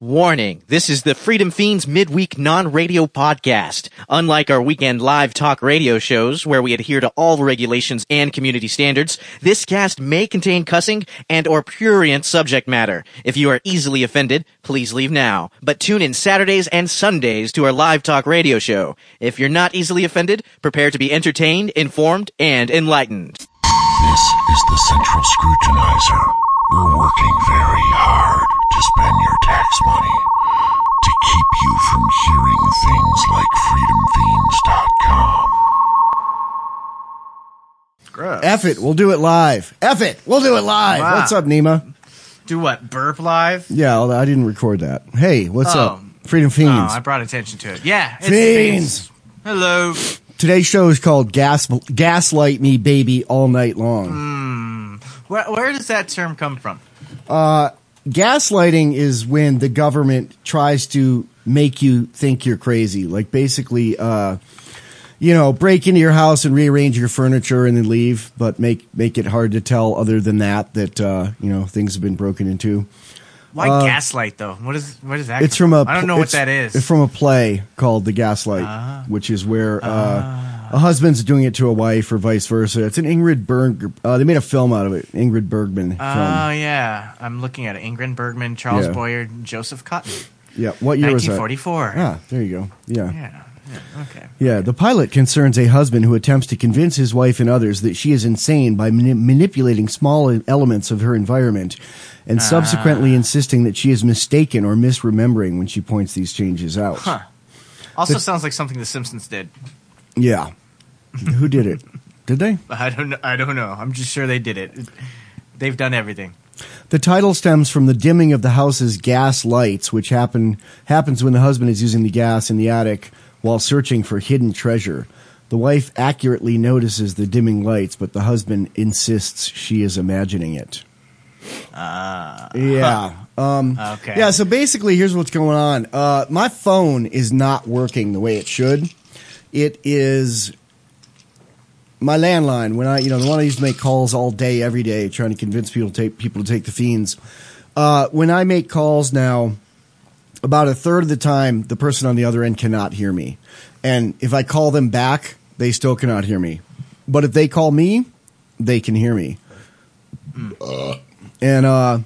Warning, this is the Freedom Fiends midweek non-radio podcast. Unlike our weekend live talk radio shows, where we adhere to all regulations and community standards, this cast may contain cussing and or prurient subject matter. If you are easily offended, please leave now. But tune in Saturdays and Sundays to our live talk radio show. If you're not easily offended, prepare to be entertained, informed, and enlightened. This is the Central Scrutinizer. We're working very hard to spend your tax money to keep you from hearing things like freedomfiends.com. Gross. F it, we'll do it live. F it, we'll do it live. Wow. What's up, Nima? Do what? Burp live? Yeah, well, I didn't record that. Hey, what's up? Freedom Fiends. Oh, I brought attention to it. Yeah, it's Fiends. Hello. Today's show is called Gaslight Me Baby All Night Long. Where does that term come from? Gaslighting is when the government tries to make you think you're crazy. Like basically, break into your house and rearrange your furniture and then leave, but make it hard to tell other than that things have been broken into. Why gaslight though? What is that? It's from I don't know what that is. It's from a play called The Gaslight, which is where a husband's doing it to a wife or vice versa. It's an Ingrid Bergman. They made a film out of it. Ingrid Bergman. Oh, yeah. I'm looking at it. Ingrid Bergman, Charles Boyer, Joseph Cotton. Yeah. What year was that? 1944. Ah, there you go. Yeah. Yeah. Okay. Yeah. The pilot concerns a husband who attempts to convince his wife and others that she is insane by manipulating small elements of her environment and subsequently insisting that she is mistaken or misremembering when she points these changes out. Huh. Also sounds like something The Simpsons did. Yeah. Who did it? Did they? I don't know. I'm just sure they did it. They've done everything. The title stems from the dimming of the house's gas lights, which happens when the husband is using the gas in the attic while searching for hidden treasure. The wife accurately notices the dimming lights, but the husband insists she is imagining it. Yeah. Okay. Yeah, so basically, here's what's going on. My phone is not working the way it should. It is my landline, the one I used to make calls all day, every day, trying to convince people to take the Fiends. When I make calls now, about a third of the time, the person on the other end cannot hear me. And if I call them back, they still cannot hear me. But if they call me, they can hear me. And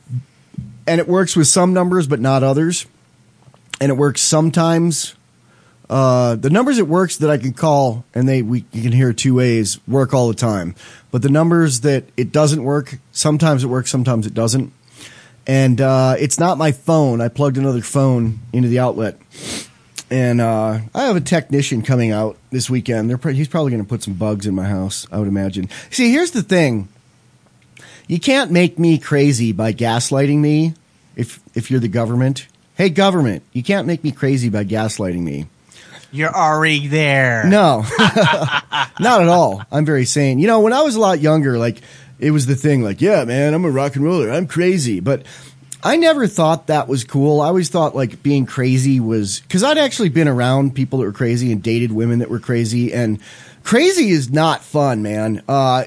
it works with some numbers, but not others. And it works sometimes. The numbers it works that I can call and you can hear two ways work all the time. But the numbers that it doesn't work, sometimes it works, sometimes it doesn't. And it's not my phone. I plugged another phone into the outlet. And I have a technician coming out this weekend. He's probably going to put some bugs in my house, I would imagine. See, here's the thing. You can't make me crazy by gaslighting me if you're the government. Hey, government, you can't make me crazy by gaslighting me. You're already there. No, not at all. I'm very sane. When I was a lot younger, it was the thing yeah, man, I'm a rock and roller. I'm crazy. But I never thought that was cool. I always thought being crazy was because I'd actually been around people that were crazy and dated women that were crazy. And crazy is not fun, man.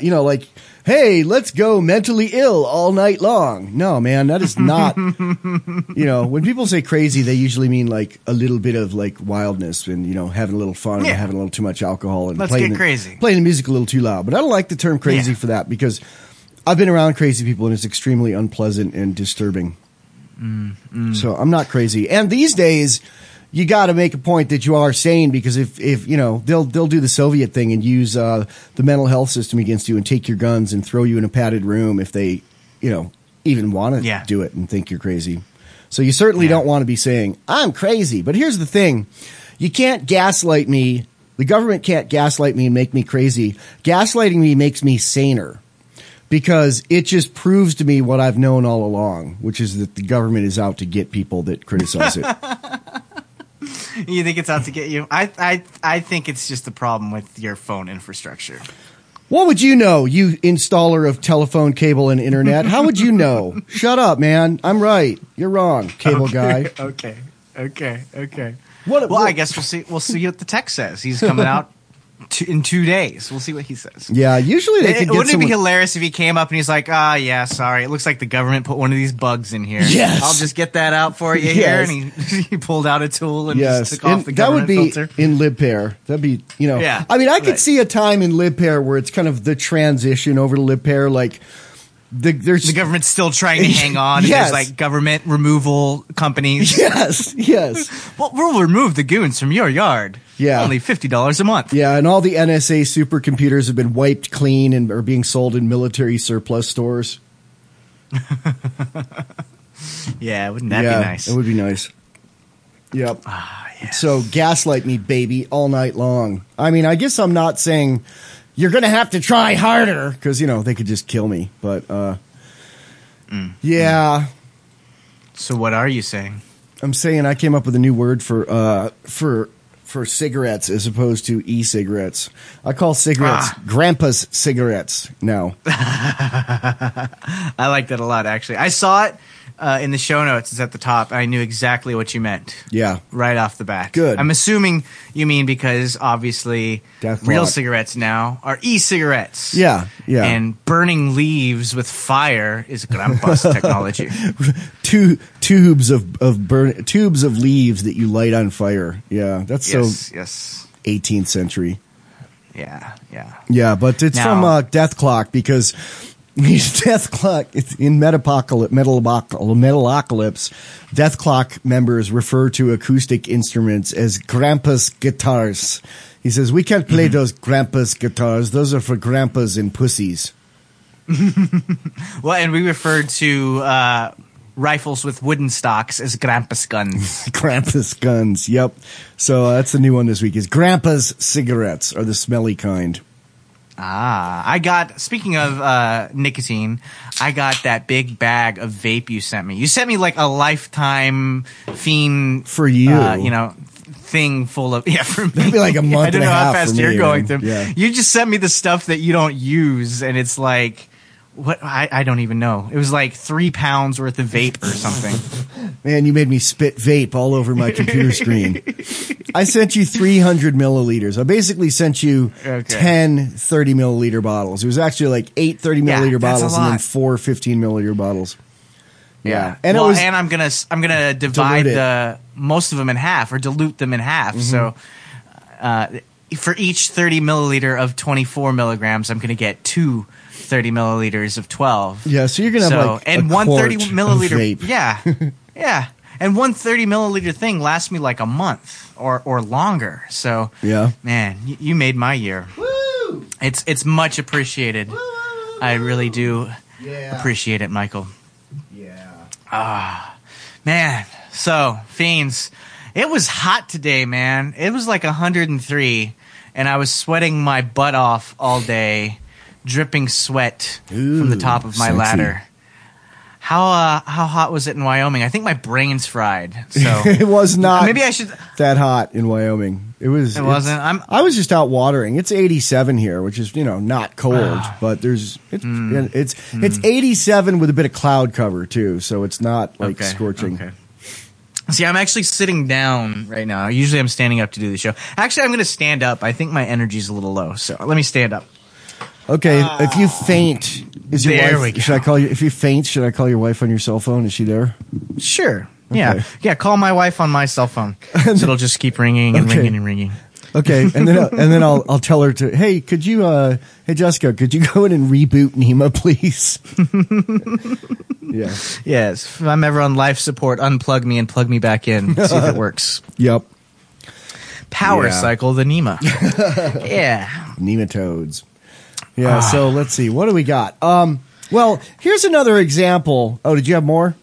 Hey, let's go mentally ill all night long. No, man, that is not, when people say crazy, they usually mean a little bit of wildness and, having a little fun and having a little too much alcohol and playing the music a little too loud. But I don't like the term crazy for that because I've been around crazy people and it's extremely unpleasant and disturbing. So I'm not crazy. And these days, you got to make a point that you are sane because if they'll do the Soviet thing and use the mental health system against you and take your guns and throw you in a padded room if they even want to do it and think you're crazy. So you certainly don't want to be saying I'm crazy. But here's the thing: you can't gaslight me. The government can't gaslight me and make me crazy. Gaslighting me makes me saner. Because it just proves to me what I've known all along, which is that the government is out to get people that criticize it. You think it's out to get you? I think it's just a problem with your phone infrastructure. What would you know, you installer of telephone, cable, and internet? How would you know? Shut up, man. I'm right. You're wrong, cable guy. Okay. What, I guess we'll see what the tech says. He's coming out in 2 days. We'll see what he says. Yeah, usually they can get Wouldn't it be someone- hilarious if he came up and he's like, yeah, sorry. It looks like the government put one of these bugs in here. Yes. I'll just get that out for you Yes. here. And he pulled out a tool and Yes, just took off and the that would government be filter. in LibPair. That'd be, Yeah, I mean, I could right. see a time in LibPair where it's kind of the transition over to LibPair, like there's The government's still trying to hang on. And Yes. there's like government removal companies. Yes, yes, Well, we'll remove the goons from your yard. Yeah. Only $50 a month. yeah, and all the NSA supercomputers have been wiped clean and are being sold in military surplus stores. Yeah, wouldn't that be nice? It would be nice. Yep. Yes. So gaslight me, baby, all night long. I mean, I guess I'm not saying you're going to have to try harder because, they could just kill me. But, yeah, So what are you saying? I'm saying I came up with a new word for cigarettes as opposed to e-cigarettes. I call cigarettes Grandpa's cigarettes now. I like that a lot, actually. I saw it in the show notes. It's at the top. I knew exactly what you meant. Yeah. Right off the bat. Good. I'm assuming you mean because obviously Death real clock. cigarettes now are e-cigarettes. Yeah, yeah. And burning leaves with fire is Grandpa's technology. Tubes of leaves that you light on fire. Yeah, that's Yes, so yes. 18th century. Yeah, yeah. Yeah, but it's Now- from Death Clock because Death Clock it's in Metalocalypse. Death Clock members refer to acoustic instruments as Grandpa's guitars. He says, we can't play those Grandpa's guitars. Those are for grandpas and pussies. Well, and we referred to rifles with wooden stocks as Grandpa's guns. Grandpa's guns. Yep. So that's the new one this week is Grandpa's cigarettes are the smelly kind. Speaking of nicotine, I got that big bag of vape you sent me. You sent me like a lifetime fiend For you. thing full of, for me. That'd be like a month I don't and a know how half fast for you're me, going man. through. Yeah. You just sent me the stuff that you don't use, and it's like, what? I don't even know. It was like 3 pounds worth of vape or something. Man, you made me spit vape all over my computer screen. I sent you 300 milliliters. I basically sent you 10 30 milliliter bottles. It was actually like 8 30 milliliter that's a bottles and then lot. 4 15 milliliter bottles. Yeah. And And it was and I'm gonna divide Dilute it. most of them in half or dilute them in half. So for each 30 milliliter of 24 milligrams, I'm gonna get 2 30 milliliters of 12. Yeah, so you're going to have like and a one quart 30 milliliter of vape. yeah. And one 30 milliliter thing lasts me like a month or longer. So Yeah. man, you made my year. Woo! It's much appreciated. I really do Yeah. appreciate it, Michael. Yeah. Man, so Fiends, it was hot today, man. It was like 103, and I was sweating my butt off all day, dripping sweat from the top of my sexy. ladder. How hot was it in Wyoming? I think my brain's fried. So It was not maybe I should. that hot in Wyoming. It wasn't. I was just out watering. It's 87 here, which is, not cold, but it's 87 with a bit of cloud cover too, so it's not like scorching. Okay. See, I'm actually sitting down right now. Usually I'm standing up to do the show. Actually, I'm going to stand up. I think my energy's a little low, so let me stand up. Okay, if you faint, is your There wife? we go. Should I call you? If you faint, should I call your wife on your cell phone? Is she there? Sure. Okay. Yeah. Call my wife on my cell phone. So it'll just keep ringing and Okay. ringing and ringing. Okay, and then I'll tell her to. Hey, could you? Hey, Jessica, could you go in and reboot Nima, please? Yeah. Yes. If I'm ever on life support, unplug me and plug me back in. See if it works. Yep. Power Yeah. cycle the Nima. Yeah. Nematodes. Yeah. So let's see. What do we got? Well, here's another example. Oh, did you have more?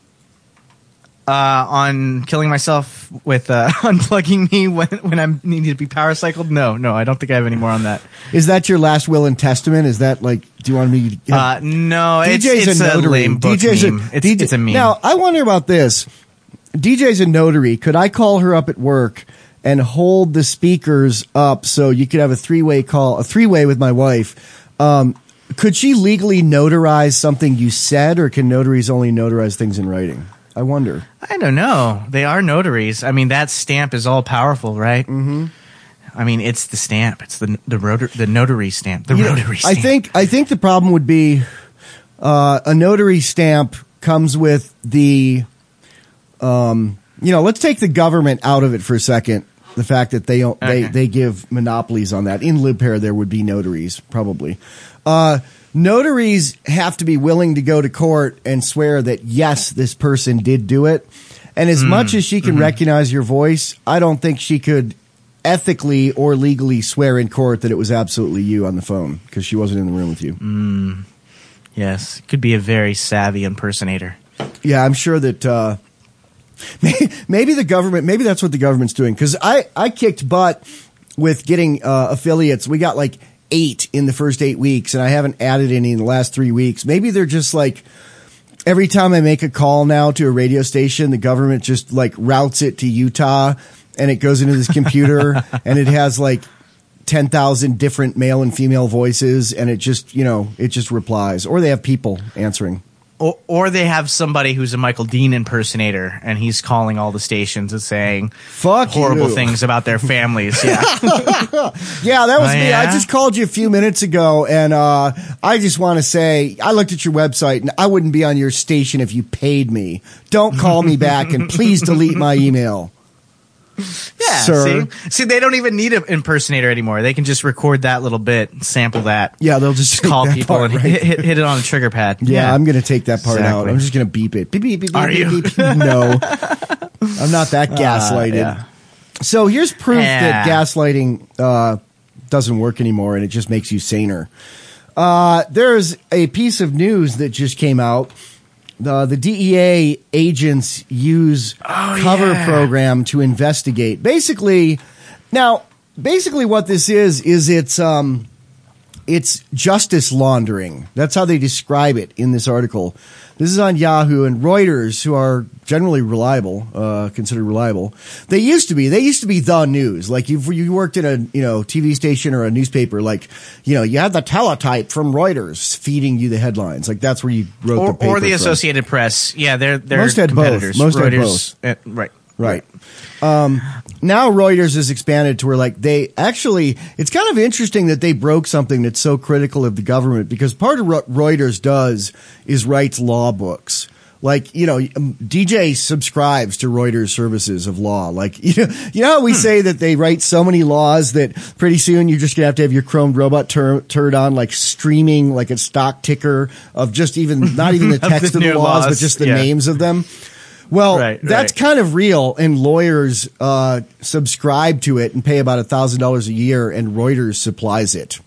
On killing myself with unplugging me when I'm needing to be power cycled? No, I don't think I have any more on that. Is that your last will and testament? Is that like? Do you want me to? No, DJ's it's a a notary. lame book DJ's meme. It's a meme. Now, I wonder about this. DJ's a notary. Could I call her up at work and hold the speakers up so you could have a three-way with my wife? Could she legally notarize something you said, or can notaries only notarize things in writing? I wonder. I don't know. They are notaries. I mean, that stamp is all powerful, right? Mm-hmm. I mean, it's the stamp. It's the notary stamp. The rotary stamp. I think the problem would be a notary stamp comes with the, let's take the government out of it for a second. The fact that they give monopolies on that. In Live Pair, there would be notaries, probably. Notaries have to be willing to go to court and swear that, yes, this person did do it. And as much as she can recognize your voice, I don't think she could ethically or legally swear in court that it was absolutely you on the phone because she wasn't in the room with you. Yes, could be a very savvy impersonator. Yeah, I'm sure that maybe the government, maybe that's what the government's doing. Because I kicked butt with getting affiliates. We got like 8 in the first 8 weeks, and I haven't added any in the last 3 weeks. Maybe they're just like, every time I make a call now to a radio station, the government just like routes it to Utah, and it goes into this computer, and it has like 10,000 different male and female voices, and it just replies. Or they have people answering. Or they have somebody who's a Michael Dean impersonator, and he's calling all the stations and saying horrible things about their families. Yeah, yeah, that was me. I just called you a few minutes ago, and I just want to say I looked at your website, and I wouldn't be on your station if you paid me. Don't call me back, and please delete my email. Yeah, sir. See, they don't even need an impersonator anymore. They can just record that little bit, sample that. Yeah, they'll just call people and hit it on a trigger pad. Yeah, I'm going to take that part out. I'm just going to beep it. Beep, beep, beep, Are beep, you? beep. No, I'm not that gaslighted. Yeah. So here's proof that gaslighting doesn't work anymore, and it just makes you saner. There's a piece of news that just came out. The DEA agents use cover program to investigate. Basically what this is it's justice laundering. That's how they describe it in this article. This is on Yahoo, and Reuters, who are generally reliable, considered reliable. They used to be the news. Like you worked in a TV station or a newspaper, like you had the teletype from Reuters feeding you the headlines. Like that's where you wrote the paper or the from. Associated Press. Yeah, they're most had competitors. Both. Most Reuters, had both. Right. Now Reuters has expanded to where like it's kind of interesting that they broke something that's so critical of the government, because part of what Reuters does is writes law books. Like, DJ subscribes to Reuters services of law. Like, you know how we say that they write so many laws that pretty soon you're just going to have your Chrome robot turned on, like streaming like a stock ticker of just not even the text of the laws, but just the names of them. Well, that's kind of real, and lawyers subscribe to it and pay about $1,000 a year, and Reuters supplies it.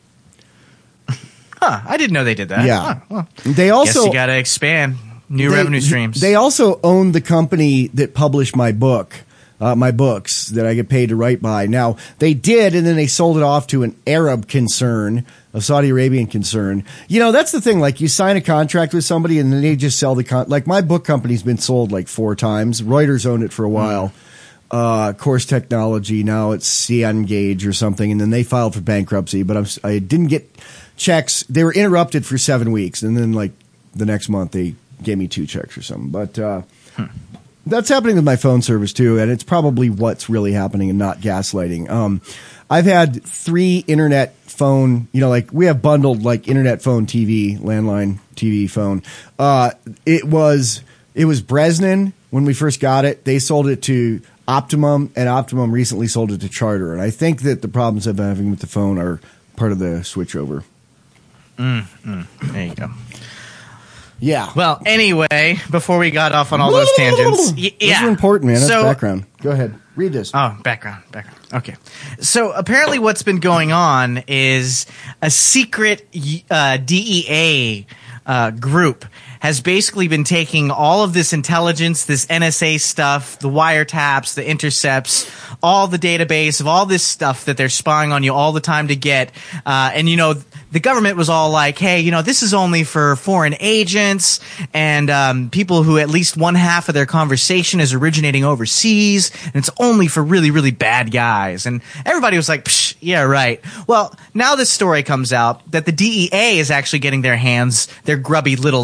I didn't know they did that. Yeah. Well, they also guess you got to expand new revenue streams. They also own the company that published my book, my books that I get paid to write by. Now, they did, and then they sold it off to an Arab concern, a Saudi Arabian concern. That's the thing. Like, you sign a contract with somebody, and then they just sell the like, my book company's been sold like 4 times. Reuters owned it for a while. Course Technology, now it's Cengage or something, and then they filed for bankruptcy. But I didn't get checks. They were interrupted for 7 weeks, and then like the next month they gave me 2 checks or something. But that's happening with my phone service too, and it's probably what's really happening and not gaslighting. I've had 3 internet phone, like we have bundled like internet phone, TV, landline, TV, phone. It was Bresnan when we first got it. They sold it to Optimum, and Optimum recently sold it to Charter. And I think that the problems I've been having with the phone are part of the switchover. There you go. Yeah. Well, anyway, before we got off on all those tangents. Those are important, man. That's background. Go ahead. Read this. Oh, background. Okay. So apparently what's been going on is a secret DEA group has basically been taking all of this intelligence, this NSA stuff, the wiretaps, the intercepts, all the database of all this stuff that they're spying on you all the time to get. And the government was all like, hey, this is only for foreign agents and people who at least one half of their conversation is originating overseas, and it's only for really, really bad guys. And everybody was like, psh, yeah, right. Well, now this story comes out that the DEA is actually getting their grubby little dirty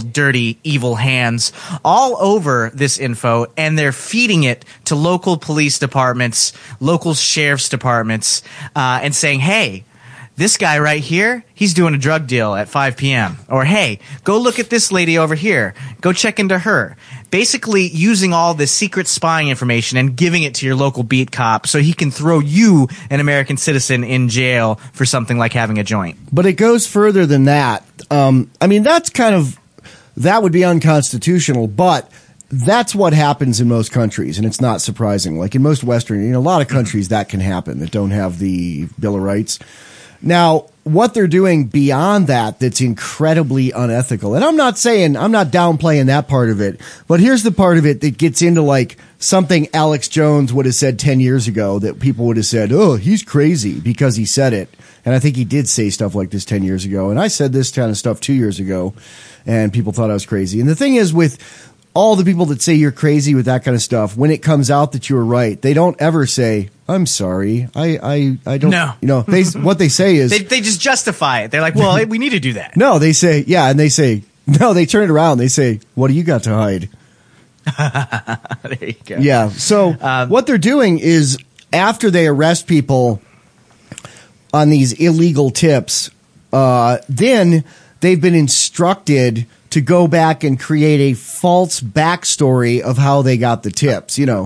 dirty, evil hands all over this info, and they're feeding it to local police departments, local sheriff's departments, and saying, hey, this guy right here, he's doing a drug deal at 5 p.m. Or, hey, go look at this lady over here. Go check into her. Basically using all this secret spying information and giving it to your local beat cop so he can throw you, an American citizen, in jail for something like having a joint. But it goes further than that. I mean, that would be unconstitutional, but that's what happens in most countries, and it's not surprising. Like in most Western, a lot of countries that can happen that don't have the Bill of Rights. Now, what they're doing beyond that's incredibly unethical. And I'm not downplaying that part of it, but here's the part of it that gets into like something Alex Jones would have said 10 years ago that people would have said, oh, he's crazy because he said it. And I think he did say stuff like this 10 years ago. And I said this kind of stuff 2 years ago, and people thought I was crazy. And the thing is, with all the people that say you're crazy with that kind of stuff, when it comes out that you were right, they don't ever say, I'm sorry. I don't. No. What they say is they just justify it. They're like, well, we need to do that. No, they say, yeah, and they say, no, they turn it around. They say, what do you got to hide? There you go. Yeah. So what they're doing is, after they arrest people on these illegal tips, then they've been instructed to go back and create a false backstory of how they got the tips, doing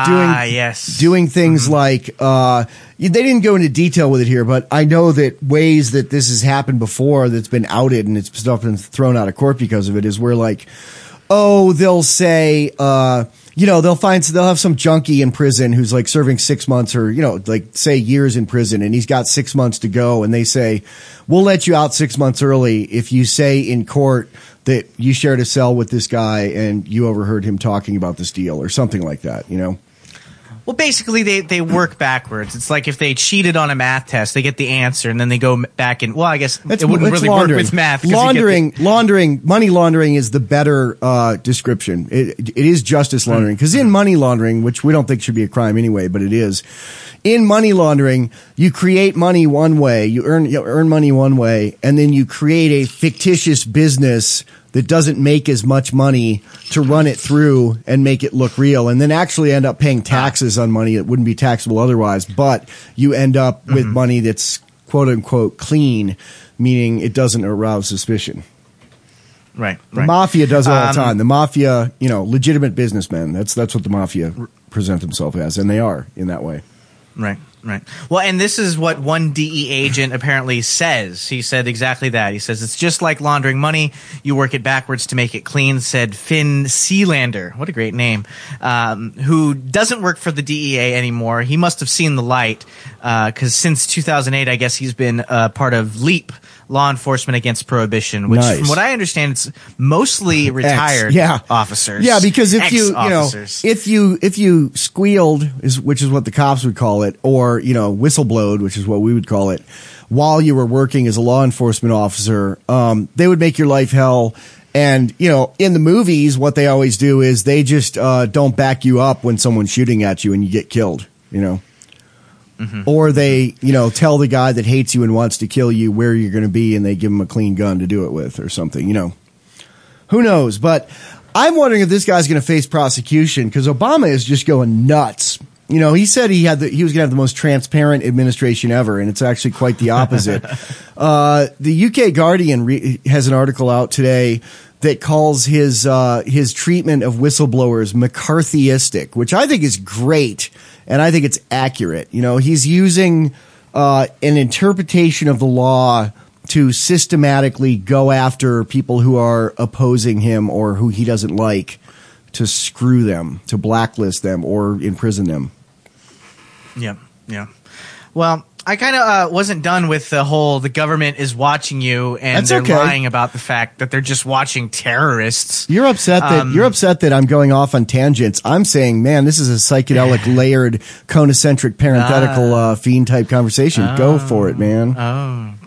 things like, they didn't go into detail with it here, but I know that ways that this has happened before that's been outed and it's been thrown out of court because of it is where, like, they'll say, they'll have some junkie in prison who's like serving 6 months or, like say years in prison, and he's got 6 months to go. And they say, we'll let you out 6 months early if you say in court that you shared a cell with this guy and you overheard him talking about this deal or something like that, Well, basically, they work backwards. It's like if they cheated on a math test, they get the answer, and then they go back and, well, I guess it wouldn't really laundering. work with math. Money laundering is the better description. It is justice laundering, because in money laundering, which we don't think should be a crime anyway, but it is. In money laundering, you create money one way, you earn money one way, and then you create a fictitious business that doesn't make as much money to run it through and make it look real, and then actually end up paying taxes on money that wouldn't be taxable otherwise, but you end up with money that's quote unquote clean, meaning it doesn't arouse suspicion. Right. The mafia does it all the time. The mafia, legitimate businessmen, that's what the mafia present themselves as, and they are in that way. Right. Well, and this is what one DE agent apparently says. He said exactly that. He says it's just like laundering money. You work it backwards to make it clean, said Finn Sealander. What a great name. Who doesn't work for the DEA anymore. He must have seen the light, because since 2008, I guess he's been part of LEAP, Law Enforcement Against Prohibition, which, from what I understand, it's mostly retired officers. Yeah, because if you squealed, which is what the cops would call it, or whistleblowed, which is what we would call it, while you were working as a law enforcement officer, they would make your life hell. And in the movies, what they always do is they just don't back you up when someone's shooting at you and you get killed. Or they, tell the guy that hates you and wants to kill you where you're going to be, and they give him a clean gun to do it with or something, Who knows? But I'm wondering if this guy's going to face prosecution, because Obama is just going nuts. He said he was going to have the most transparent administration ever, and it's actually quite the opposite. The UK Guardian has an article out today that calls his treatment of whistleblowers McCarthyistic, which I think is great. And I think it's accurate. He's using an interpretation of the law to systematically go after people who are opposing him or who he doesn't like, to screw them, to blacklist them, or imprison them. Yeah. Well, I kind of wasn't done with the government is watching you, and they're lying about the fact that they're just watching terrorists. You're upset that I'm going off on tangents. I'm saying, man, this is a psychedelic, layered, conocentric, parenthetical fiend type conversation. Go for it, man.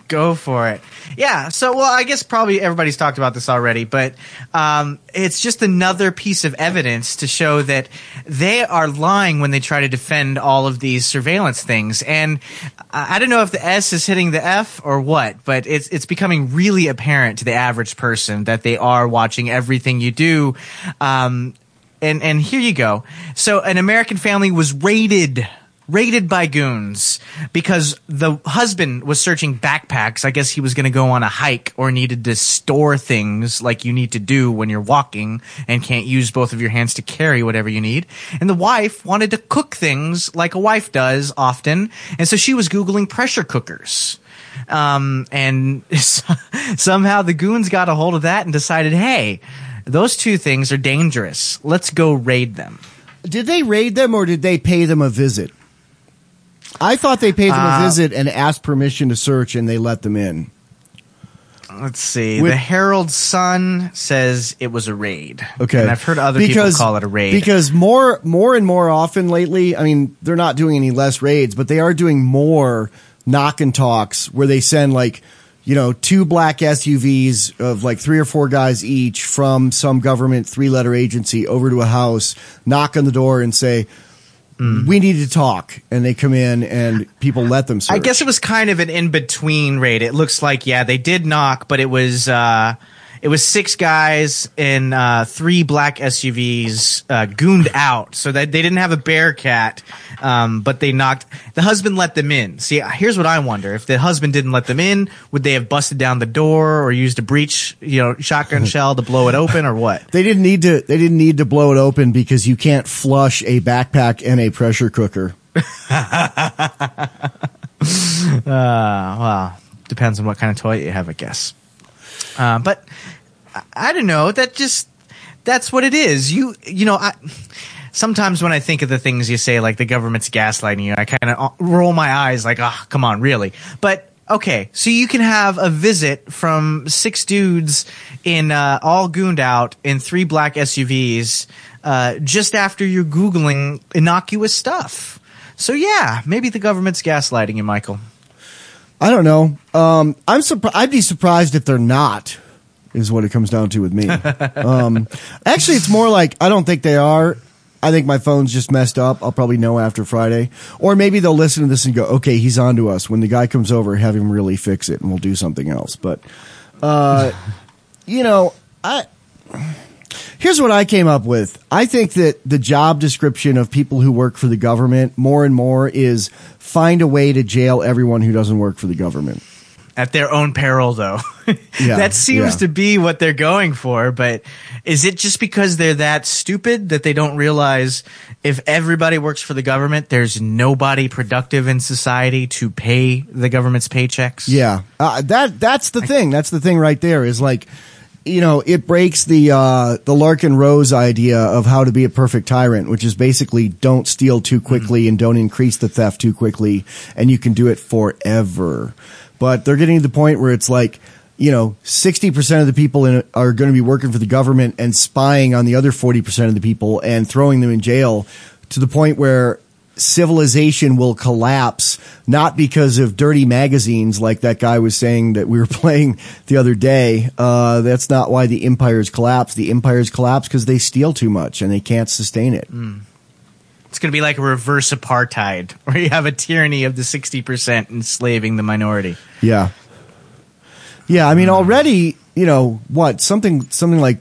Go for it. Yeah. So, well, I guess probably everybody's talked about this already, but it's just another piece of evidence to show that they are lying when they try to defend all of these surveillance things. And I don't know if the S is hitting the F or what, but it's becoming really apparent to the average person that they are watching everything you do. And here you go. So an American family was raided by goons because the husband was searching backpacks. I guess he was going to go on a hike or needed to store things like you need to do when you're walking and can't use both of your hands to carry whatever you need. And the wife wanted to cook things like a wife does often. And so she was Googling pressure cookers. And somehow the goons got a hold of that and decided, hey, those two things are dangerous. Let's go raid them. Did they raid them or did they pay them a visit? I thought they paid them a visit and asked permission to search, and they let them in. Let's see. The Herald Sun says it was a raid. Okay. And I've heard other people call it a raid. Because more and more often lately, I mean, they're not doing any less raids, but they are doing more knock and talks where they send two black SUVs of like 3 or 4 guys each from some government 3-letter agency over to a house, knock on the door and say, we need to talk. And they come in and people let them search. I guess it was kind of an in-between raid. It looks like, yeah, they did knock, but it was 6 guys in 3 black SUVs gooned out. So that they didn't have a Bearcat, but they knocked. The husband let them in. See, here's what I wonder: if the husband didn't let them in, would they have busted down the door or used a breech, shotgun shell to blow it open, or what? They didn't need to. They didn't need to blow it open because you can't flush a backpack and a pressure cooker. Well, depends on what kind of toilet you have, I guess. But I don't know. That's what it is. Sometimes when I think of the things you say, like the government's gaslighting you, I kind of roll my eyes like, oh, come on, really? But okay, so you can have a visit from 6 dudes in all gooned out in 3 black SUVs just after you're Googling innocuous stuff. So yeah, maybe the government's gaslighting you, Michael. I don't know. I'd be surprised if they're not, is what it comes down to with me. Actually, it's more like I don't think they are. I think my phone's just messed up. I'll probably know after Friday. Or maybe they'll listen to this and go, okay, he's on to us. When the guy comes over, have him really fix it and we'll do something else. But, here's what I came up with. I think that the job description of people who work for the government more and more is find a way to jail everyone who doesn't work for the government. At their own peril, though. Yeah, that seems to be what they're going for. But is it just because they're that stupid that they don't realize if everybody works for the government, there's nobody productive in society to pay the government's paychecks? Yeah. That's the thing. That's the thing right there is like, it breaks the Larkin Rose idea of how to be a perfect tyrant, which is basically don't steal too quickly and don't increase the theft too quickly, and you can do it forever. But they're getting to the point where it's like, 60% of the people are going to be working for the government and spying on the other 40% of the people and throwing them in jail to the point where civilization will collapse, not because of dirty magazines like that guy was saying that we were playing the other day. That's not why the empires collapse. The empires collapse because they steal too much and they can't sustain it. It's going to be like a reverse apartheid where you have a tyranny of the 60% enslaving the minority. Yeah. Yeah. I mean, already, something like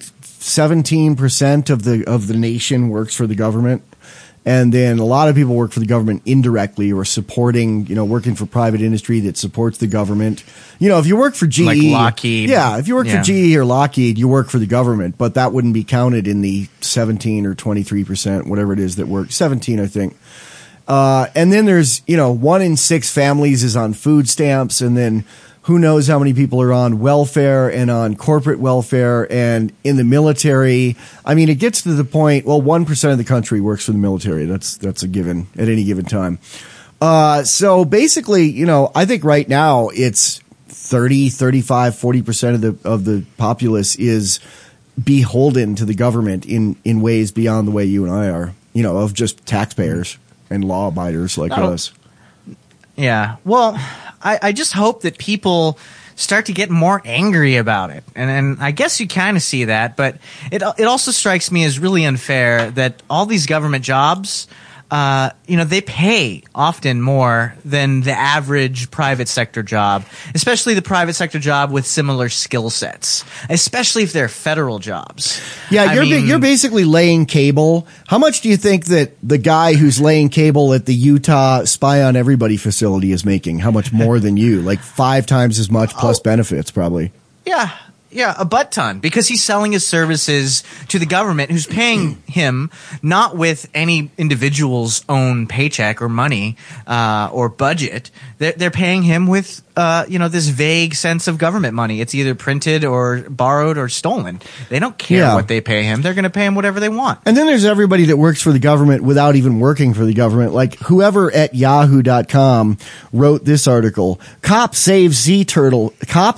17% of the nation works for the government. And then a lot of people work for the government indirectly or supporting, working for private industry that supports the government. If you work for GE, like Lockheed. Yeah, if you work for GE or Lockheed, you work for the government, but that wouldn't be counted in the 17 or 23%, whatever it is that work. 17, I think. And then there's, 1 in 6 families is on food stamps, and then who knows how many people are on welfare and on corporate welfare and in the military. I mean, it gets to the point, 1% of the country works for the military. That's a given at any given time. So basically, I think right now it's 30, 35, 40% of the populace is beholden to the government in ways beyond the way you and I are, of just taxpayers and law abiders like us. Yeah. Well, I just hope that people start to get more angry about it. And I guess you kind of see that, but it also strikes me as really unfair that all these government jobs, they pay often more than the average private sector job, especially the private sector job with similar skill sets, especially if they're federal jobs. Yeah, you're basically laying cable. How much do you think that the guy who's laying cable at the Utah Spy on Everybody facility is making? How much more than you? Like 5 times as much plus benefits, probably. Yeah, a butt ton, because he's selling his services to the government, who's paying him not with any individual's own paycheck or money or budget. They're paying him with this vague sense of government money. It's either printed or borrowed or stolen. They don't care what they pay him. They're going to pay him whatever they want. And then there's everybody that works for the government without even working for the government. Like whoever at yahoo.com wrote this article, Cop saves sea turtles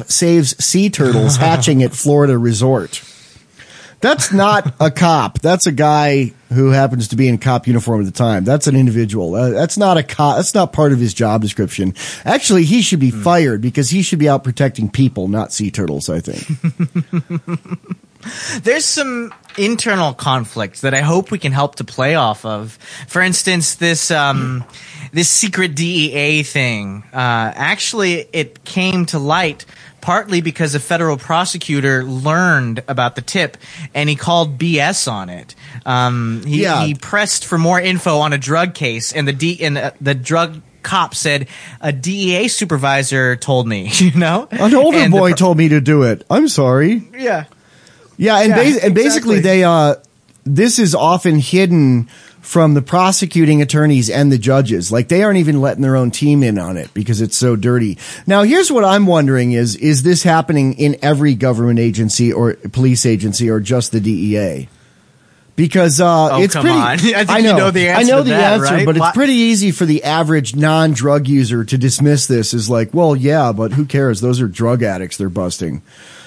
hatching at Florida resort. That's not a cop. That's a guy who happens to be in cop uniform at the time. That's an individual. That's not a cop. That's not part of his job description. Actually, he should be fired because he should be out protecting people, not sea turtles, I think. There's some internal conflicts that I hope we can help to play off of. For instance, this secret DEA thing. Actually, it came to light partly because a federal prosecutor learned about the tip and he called BS on it. He pressed for more info on a drug case, and the drug cop said, a DEA supervisor told me, An older boy told me to do it. I'm sorry. Yeah. Yeah, and basically this is often hidden from the prosecuting attorneys and the judges. Like they aren't even letting their own team in on it because it's so dirty. Now, here's what I'm wondering is this happening in every government agency or police agency or just the DEA? Because it's come pretty. on. I know the answer. I know to the that, answer, right? but it's pretty easy for the average non-drug user to dismiss this as like, well, yeah, but who cares? Those are drug addicts they're busting.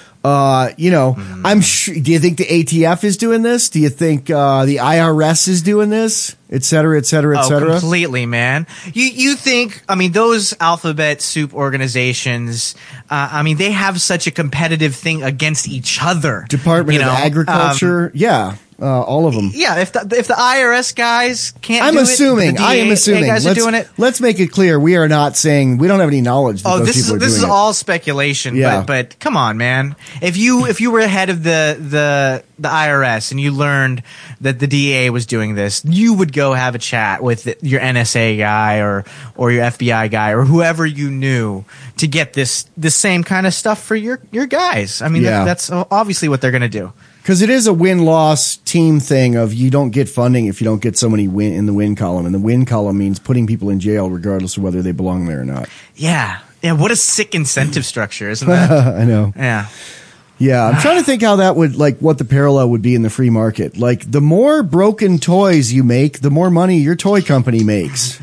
I'm sure. Do you think the ATF is doing this? Do you think the IRS is doing this? Et cetera, et cetera, et cetera. Completely, man. You think? I mean, those alphabet soup organizations. They have such a competitive thing against each other. Department of Agriculture. All of them. Yeah, if the IRS guys can't, I am assuming. Guys are doing it. Let's make it clear: we are not saying we don't have any knowledge. That this is all speculation. Yeah. But come on, man. If you were head of the IRS and you learned that the DEA was doing this, you would go have a chat with your NSA guy or your FBI guy or whoever you knew to get the same kind of stuff for your guys. I mean, that's obviously what they're going to do. Because it is a win-loss team thing of you don't get funding if you don't get so many in the win column. And the win column means putting people in jail regardless of whether they belong there or not. Yeah. Yeah, what a sick incentive structure, isn't that? I know. Yeah. Yeah, I'm trying to think how that would, like, what the parallel would be in the free market. Like, the more broken toys you make, the more money your toy company makes.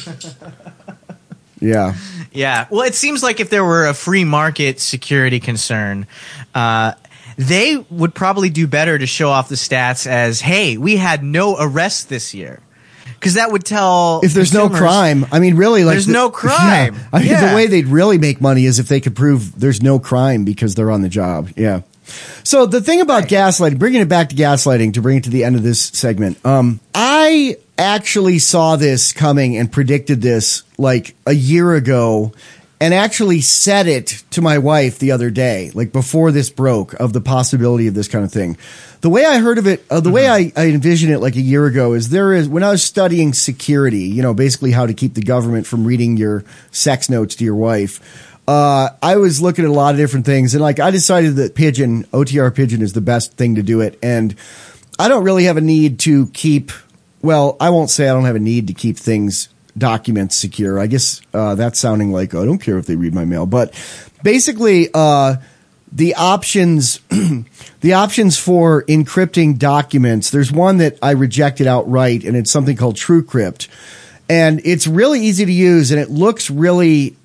Yeah. Yeah. Well, it seems like if there were a free market security concern, they would probably do better to show off the stats as, hey, we had no arrests this year. Because that would tell if there's no crime. I mean, really, like there's no crime. Yeah. I mean, the way they'd really make money is if they could prove there's no crime because they're on the job. Yeah. So the thing about gaslighting, bringing it back to gaslighting to bring it to the end of this segment, I actually saw this coming and predicted this like a year ago. And actually said it to my wife the other day, like before this broke, of the possibility of this kind of thing. The way I heard of it, the way I envisioned it like a year ago is when I was studying security, basically how to keep the government from reading your sex notes to your wife. I was looking at a lot of different things, and like I decided that OTR Pigeon is the best thing to do it. And I don't really have a need to keep, well, I won't say I don't have a need to keep documents secure. I guess that's sounding like I don't care if they read my mail, but basically the options for encrypting documents, there's one that I rejected outright, and it's something called TrueCrypt, and it's really easy to use, and it looks really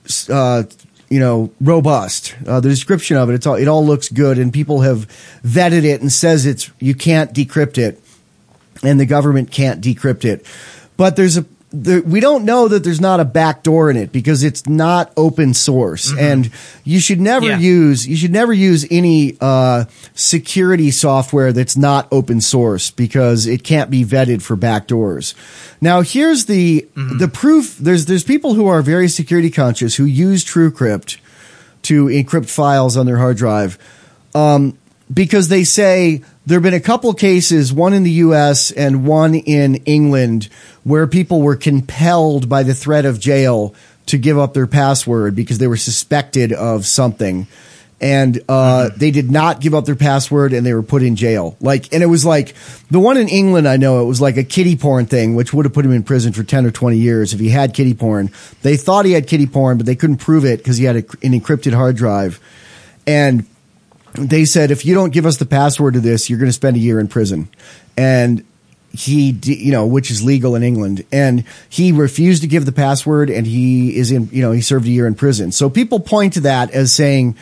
robust. The description of it, it all looks good, and people have vetted it and says you can't decrypt it, and the government can't decrypt it. But there's we don't know that there's not a back door in it because it's not open source, and you should never use any security software that's not open source because it can't be vetted for backdoors. Now, here's the proof. There's people who are very security conscious who use TrueCrypt to encrypt files on their hard drive, because they say there have been a couple cases, one in the U.S. and one in England, where people were compelled by the threat of jail to give up their password because they were suspected of something. And they did not give up their password and they were put in jail. And it was like the one in England, I know it was like a kiddie porn thing, which would have put him in prison for 10 or 20 years if he had kiddie porn. They thought he had kiddie porn, but they couldn't prove it because he had an encrypted hard drive. And they said, if you don't give us the password to this, you're going to spend a year in prison. And he, which is legal in England. And he refused to give the password, and he is he served a year in prison. So people point to that as saying,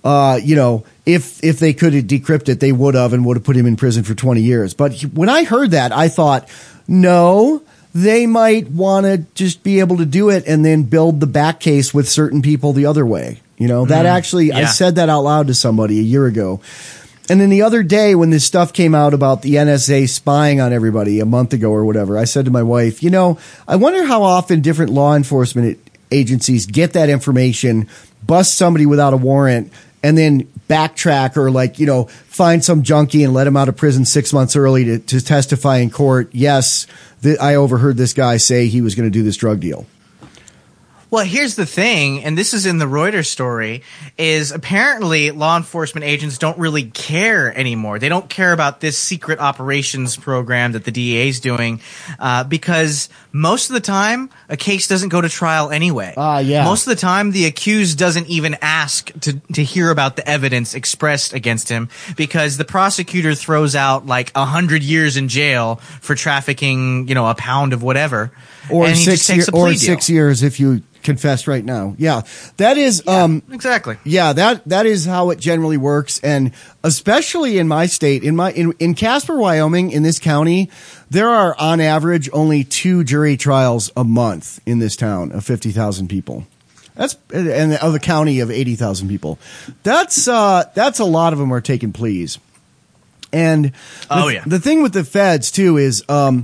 if they could have decrypted it, they would have and would have put him in prison for 20 years. But when I heard that, I thought, no, they might want to just be able to do it and then build the back case with certain people the other way. That actually, I said that out loud to somebody a year ago. And then the other day when this stuff came out about the NSA spying on everybody a month ago or whatever, I said to my wife, I wonder how often different law enforcement agencies get that information, bust somebody without a warrant, and then backtrack or find some junkie and let him out of prison 6 months early to testify in court. Yes, I overheard this guy say he was going to do this drug deal. Well, here's the thing, and this is in the Reuters story, is apparently law enforcement agents don't really care anymore. They don't care about this secret operations program that the DEA is doing because most of the time a case doesn't go to trial anyway. Most of the time the accused doesn't even ask to hear about the evidence expressed against him because the prosecutor throws out 100 years in jail for trafficking, a pound of whatever. Or and he just takes a plea deal. 6 years if you confess right now. Yeah, that is exactly. Yeah, that is how it generally works, and especially in my state, in Casper, Wyoming, in this county, there are on average only 2 jury trials a month in this town of 50,000 people. And of a county of 80,000 people. That's a lot of them are taking pleas. And the thing with the feds too is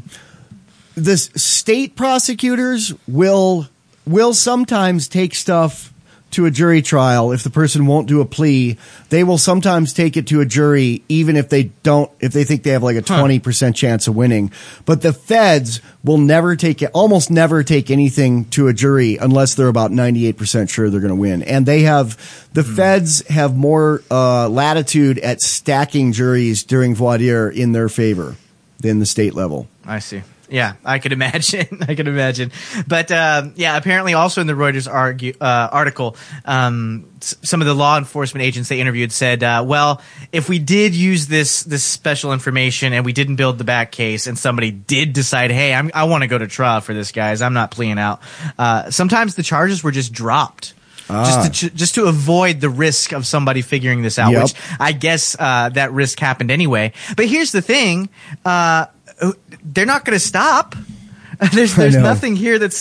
the state prosecutors will sometimes take stuff to a jury trial. If the person won't do a plea, they will sometimes take it to a jury, even if they think they have a 20% chance of winning. But the feds will almost never take anything to a jury unless they're about 98% sure they're going to win. And the feds have more latitude at stacking juries during voir dire in their favor than the state level. I see. Yeah, I could imagine. But apparently also in the Reuters article, some of the law enforcement agents they interviewed said, well, if we did use this special information and we didn't build the back case and somebody did decide, hey, I want to go to trial for this, guys, I'm not pleading out. Sometimes the charges were just dropped. Just to avoid the risk of somebody figuring this out, which I guess that risk happened anyway. But here's the thing. They're not going to stop. There's nothing here that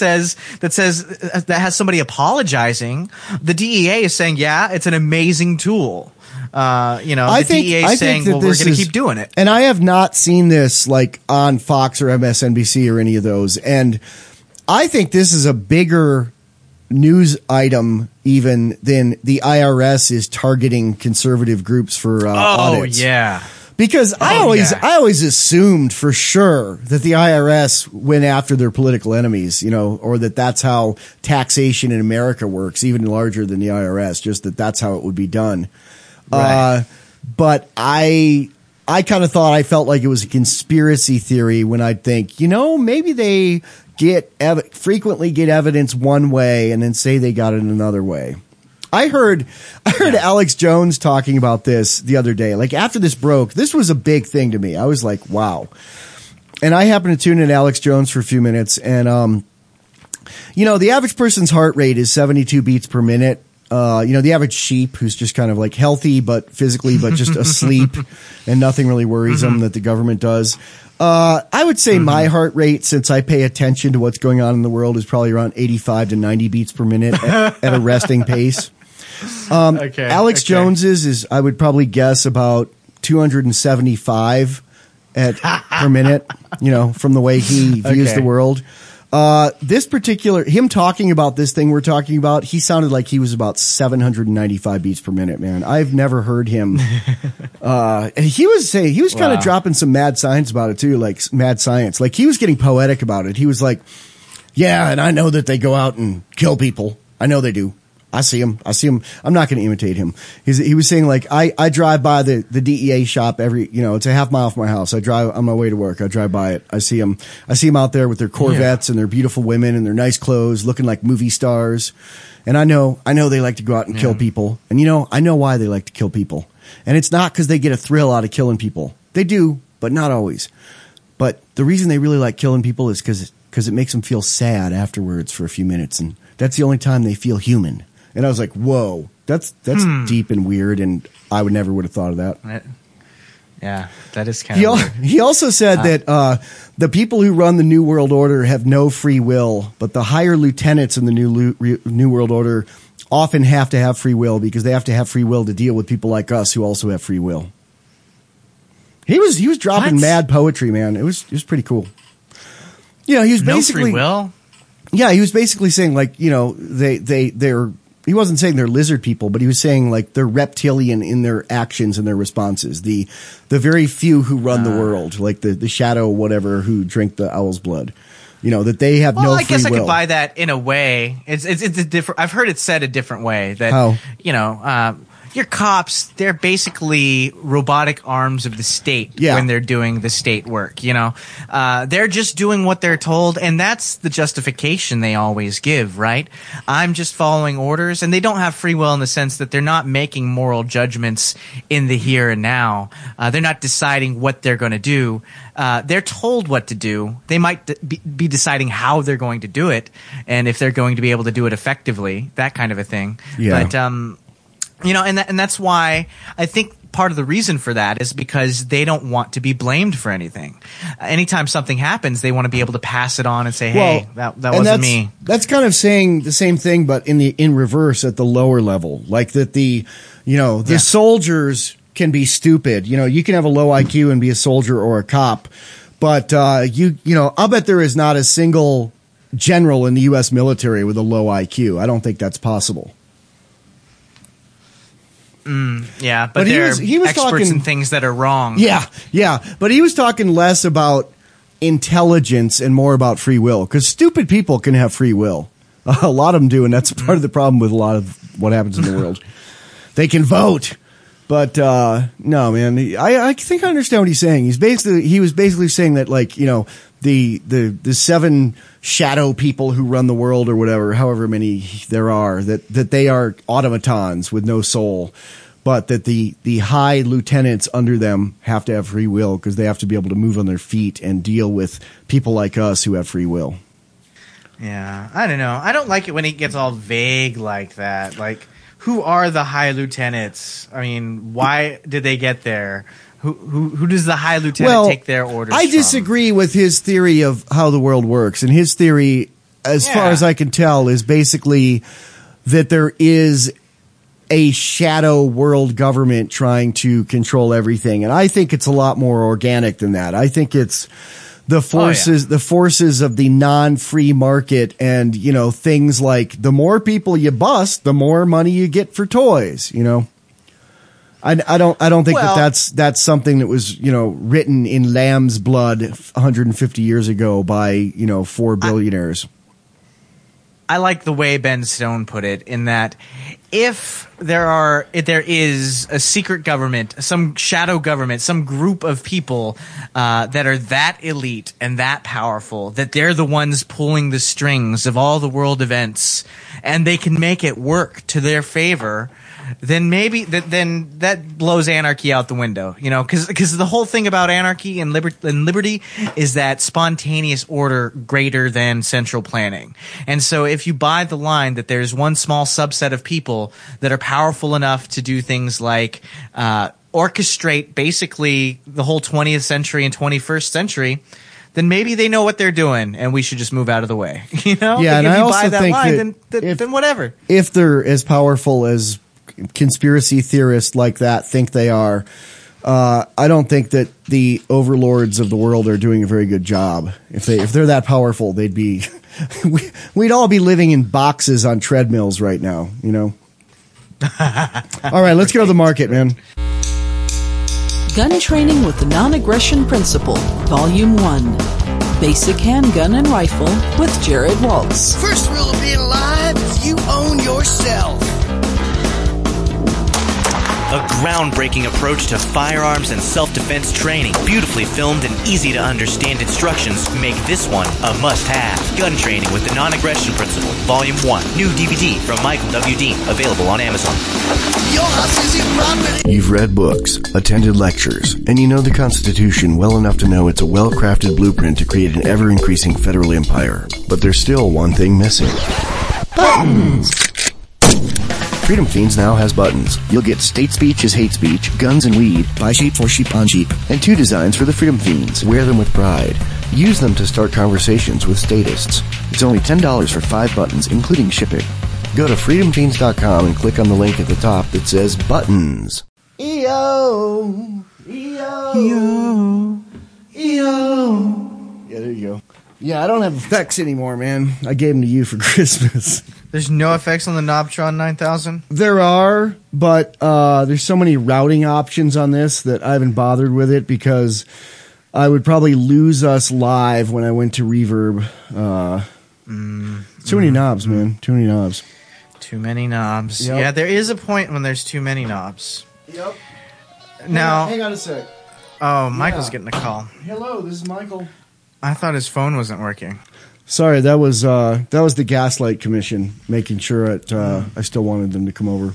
has somebody apologizing. The DEA is saying, yeah, it's an amazing tool. The DEA is saying, well, we're going to keep doing it. And I have not seen this on Fox or MSNBC or any of those. And I think this is a bigger news item even than the IRS is targeting conservative groups for audits. Oh, yeah. Because I always assumed for sure that the IRS went after their political enemies, or that's how taxation in America works, even larger than the IRS, just that's how it would be done. Right. But I I felt like it was a conspiracy theory when I'd think, maybe they frequently get evidence one way and then say they got it another way. I heard Alex Jones talking about this the other day. Like after this broke, this was a big thing to me. I was like, wow. And I happened to tune in Alex Jones for a few minutes, and the average person's heart rate is 72 beats per minute. The average sheep who's just kind of like healthy but physically but just asleep and nothing really worries them that the government does. I would say my heart rate, since I pay attention to what's going on in the world, is probably around 85 to 90 beats per minute at a resting pace. Alex Jones's is, I would probably guess, about 275 per minute, from the way he views the world. This particular, him talking about this thing we're talking about, he sounded like he was about 795 beats per minute, man. I've never heard him. And he was kind of dropping some mad science about it too, like mad science. Like he was getting poetic about it. He was like, yeah, and I know that they go out and kill people. I know they do. I see him. I'm not going to imitate him. He was saying like, I drive by the DEA shop it's a half mile from my house. I drive on my way to work. I drive by it. I see him out there with their Corvettes and their beautiful women and their nice clothes, looking like movie stars. And I know they like to go out and kill people. And I know why they like to kill people. And it's not because they get a thrill out of killing people. They do, but not always. But the reason they really like killing people is because it makes them feel sad afterwards for a few minutes. And that's the only time they feel human. And I was like, whoa, that's deep and weird, and I would have thought of that. Yeah, that is kind of weird. He also said that the people who run the New World Order have no free will, but the higher lieutenants in the New World Order often have to have free will because they have to have free will to deal with people like us who also have free will. He was dropping mad poetry, man. It was pretty cool. He was basically no free will. Yeah, he was basically saying like, they're. He wasn't saying they're lizard people, but he was saying like they're reptilian in their actions and their responses. The very few who run the world, like the shadow whatever who drink the owl's blood, that they have no free will. Well, I guess I could buy that in a way. It's a different. I've heard it said a different way that your cops, they're basically robotic arms of the state when they're doing the state work, they're just doing what they're told, and that's the justification they always give, right? I'm just following orders, and they don't have free will in the sense that they're not making moral judgments in the here and now. They're not deciding what they're going to do. They're told what to do. They might be deciding how they're going to do it, and if they're going to be able to do it effectively, that kind of a thing. Yeah. But, and that's why I think part of the reason for that is because they don't want to be blamed for anything. Anytime something happens, they want to be able to pass it on and say, hey, that wasn't me. That's kind of saying the same thing, but in reverse at the lower level. Like that the soldiers can be stupid. You can have a low IQ and be a soldier or a cop, but I'll bet there is not a single general in the U.S. military with a low IQ. I don't think that's possible. Yeah, but he was experts talking in things that are wrong. Yeah, but he was talking less about intelligence and more about free will, because stupid people can have free will. A lot of them do, and that's part of the problem with a lot of what happens in the world. They can vote, but no, man. I think I understand what he's saying. He was basically saying that, like, the 7 shadow people who run the world or whatever, however many there are, that they are automatons with no soul, but that the high lieutenants under them have to have free will because they have to be able to move on their feet and deal with people like us who have free will. Yeah, I don't know. I don't like it when it gets all vague like that. Like, who are the high lieutenants? I mean, why did they get there? Who does the high lieutenant take their orders from? I disagree with his theory of how the world works. And his theory, as far as I can tell, is basically that there is a shadow world government trying to control everything. And I think it's a lot more organic than that. I think it's the forces of the non-free market and, things like the more people you bust, the more money you get for toys, I don't think that's something that was, written in lamb's blood 150 years ago by, 4 billionaires. I like the way Ben Stone put it, in that if there is a secret government, some shadow government, some group of people that are that elite and that powerful, that they're the ones pulling the strings of all the world events, and they can make it work to their favor, then maybe that blows anarchy out the window, because the whole thing about anarchy and liberty is that spontaneous order greater than central planning. And so if you buy the line that there's one small subset of people that are powerful enough to do things like orchestrate basically the whole 20th century and 21st century, then maybe they know what they're doing, and we should just move out of the way. You know? Yeah, like and if I you also buy that think line, that then whatever. If they're as powerful as conspiracy theorists like that think they are, I don't think that the overlords of the world are doing a very good job. If they're that powerful, they'd be we'd all be living in boxes on treadmills right now, you know. All right, let's go to the market, man. Gun Training with the Non-Aggression Principle, Volume 1. Basic Handgun and Rifle with Jared Waltz. First rule of being alive is you own yourself. A groundbreaking approach to firearms and self-defense training. Beautifully filmed and easy to understand instructions make this one a must-have. Gun Training with the Non-Aggression Principle, Volume 1. New DVD from Michael W. Dean. Available on Amazon. Your house is your property. You've read books, attended lectures, and you know the Constitution well enough to know it's a well-crafted blueprint to create an ever-increasing federal empire. But there's still one thing missing. Buttons! Freedom Fiends now has buttons. You'll get State Speech is Hate Speech, Guns and Weed, Buy Sheep for Sheep on Sheep, and 2 designs for the Freedom Fiends. Wear them with pride. Use them to start conversations with statists. It's only $10 for 5 buttons, including shipping. Go to freedomfiends.com and click on the link at the top that says Buttons. EO, EO, EO. Yeah, there you go. Yeah, I don't have effects anymore, man. I gave them to you for Christmas. There's no effects on the Knobtron 9000? There are, but there's so many routing options on this that I haven't bothered with it because I would probably lose us live when I went to reverb. Too many knobs, man. Too many knobs. Too many knobs. Yep. Yeah, there is a point when there's too many knobs. Yep. Now, Hang on a sec. oh, Michael's getting a call. Hello, this is Michael. I thought his phone wasn't working. Sorry, that was the Gaslight Commission making sure that I still wanted them to come over.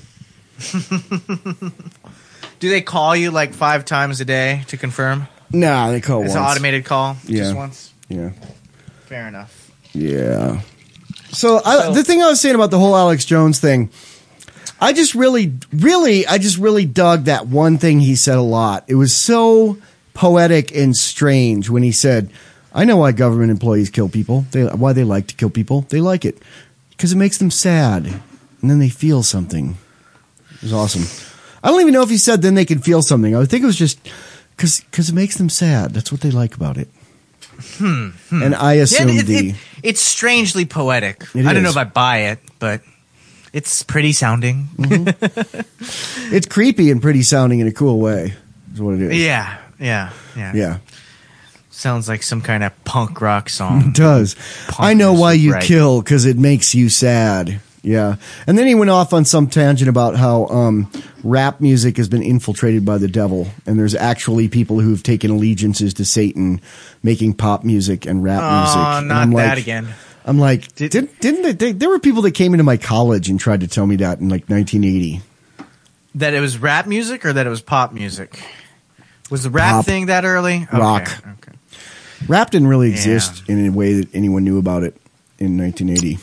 Do they call you like 5 times a day to confirm? Nah, they call It's once. an automated call? Yeah. Just once? Yeah. Fair enough. Yeah. So the thing I was saying about the whole Alex Jones thing, I just really dug that one thing he said a lot. It was so poetic and strange when he said, I know why government employees kill people. Why they like to kill people. They like it because it makes them sad, and then they feel something. It was awesome. I don't even know if he said then they can feel something. I think it was just because it makes them sad. That's what they like about it. And I assumed it's strangely poetic. It I don't know is. if I buy it, but it's pretty sounding. It's creepy and pretty sounding in a cool way. Is what it is. Yeah. Sounds like some kind of punk rock song. It does. Punk I know is why you right. kill because it makes you sad. Yeah. And then he went off on some tangent about how rap music has been infiltrated by the devil, and there's actually people who've taken allegiances to Satan making pop music and rap music. Oh, And not I'm that like, again. I'm like, didn't they? There were people that came into my college and tried to tell me that in like 1980. That it was rap music or that it was pop music? Was the rap Pop. thing that early? Rock. Okay. Rap didn't really exist in a way that anyone knew about it in 1980.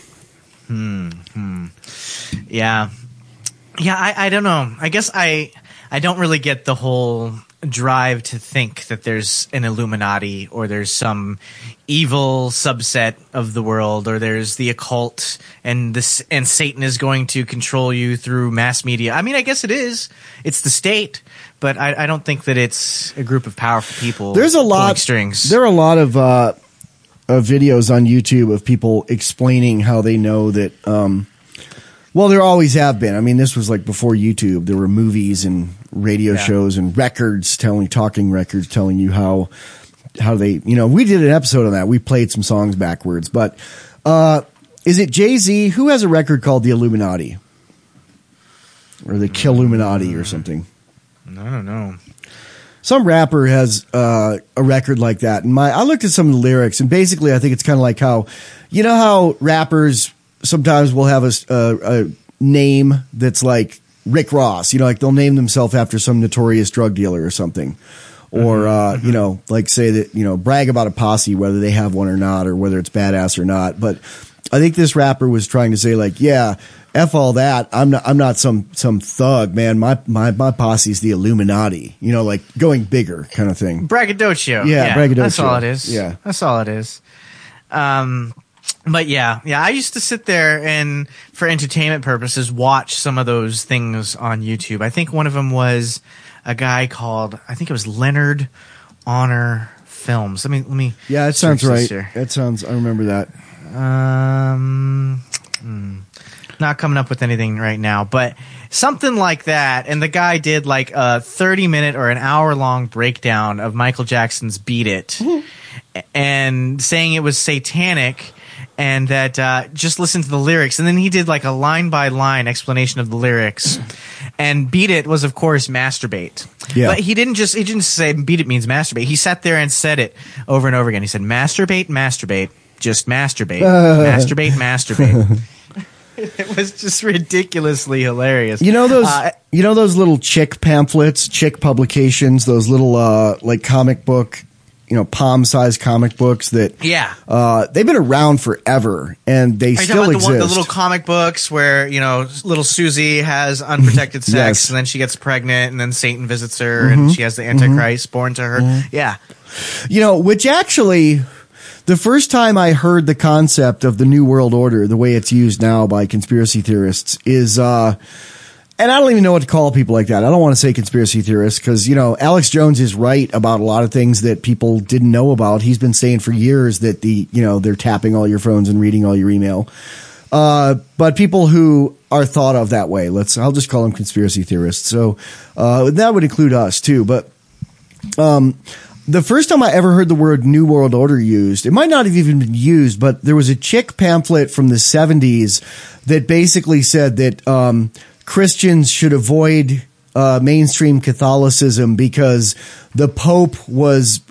Yeah. I don't know. I guess I don't really get the whole drive to think that there's an Illuminati or there's some evil subset of the world or there's the occult and Satan is going to control you through mass media. I mean, I guess it is. It's the state, but I don't think that it's a group of powerful people. There's a lot pulling strings. There are a lot of videos on YouTube of people explaining how they know that. Well, there always have been. I mean, this was like before YouTube. There were movies and radio shows and records talking records telling you how they. We did an episode on that. We played some songs backwards, but is it Jay-Z who has a record called The Illuminati or the Killuminati or something? I don't know. Some rapper has a record like that. And I looked at some of the lyrics, and basically I think it's kind of like how rappers sometimes will have a name that's like Rick Ross. Like they'll name themselves after some notorious drug dealer or something. Or, like say that, brag about a posse, whether they have one or not, or whether it's badass or not. But I think this rapper was trying to say like, yeah, F all that. I'm not some thug, man. My posse's the Illuminati, you know, like going bigger kind of thing. Braggadocio. Yeah, braggadocio. That's all it is. Yeah. That's all it is. But yeah, I used to sit there and for entertainment purposes watch some of those things on YouTube. I think one of them was a guy called, I think it was Leonard Honor Films. Let me. Yeah, that sounds right. Here. That sounds. I remember that. Not coming up with anything right now, but something like that. And the guy did like a 30-minute or an hour-long breakdown of Michael Jackson's "Beat It," and saying it was satanic. And that just listen to the lyrics, and then he did like a line-by-line explanation of the lyrics. And "Beat It" was, of course, masturbate. Yeah. But he didn't say "beat it" means masturbate. He sat there and said it over and over again. He said, "Masturbate, masturbate, just masturbate, masturbate, masturbate." It was just ridiculously hilarious. You know those little chick pamphlets, chick publications, those little like comic book, you know, palm-sized comic books that they've been around forever and they still exist. The little comic books where, you know, little Susie has unprotected sex Yes. and then she gets pregnant and then Satan visits her and she has the Antichrist born to her. Yeah. You know, which actually, the first time I heard the concept of the New World Order, the way it's used now by conspiracy theorists, is and I don't even know what to call people like that. I don't want to say conspiracy theorists because, you know, Alex Jones is right about a lot of things that people didn't know about. He's been saying for years that they're tapping all your phones and reading all your email. But people who are thought of that way, I'll just call them conspiracy theorists. So, that would include us too. But, the first time I ever heard the word New World Order used, it might not have even been used, but there was a chick pamphlet from the 70s that basically said that, Christians should avoid mainstream Catholicism because the Pope was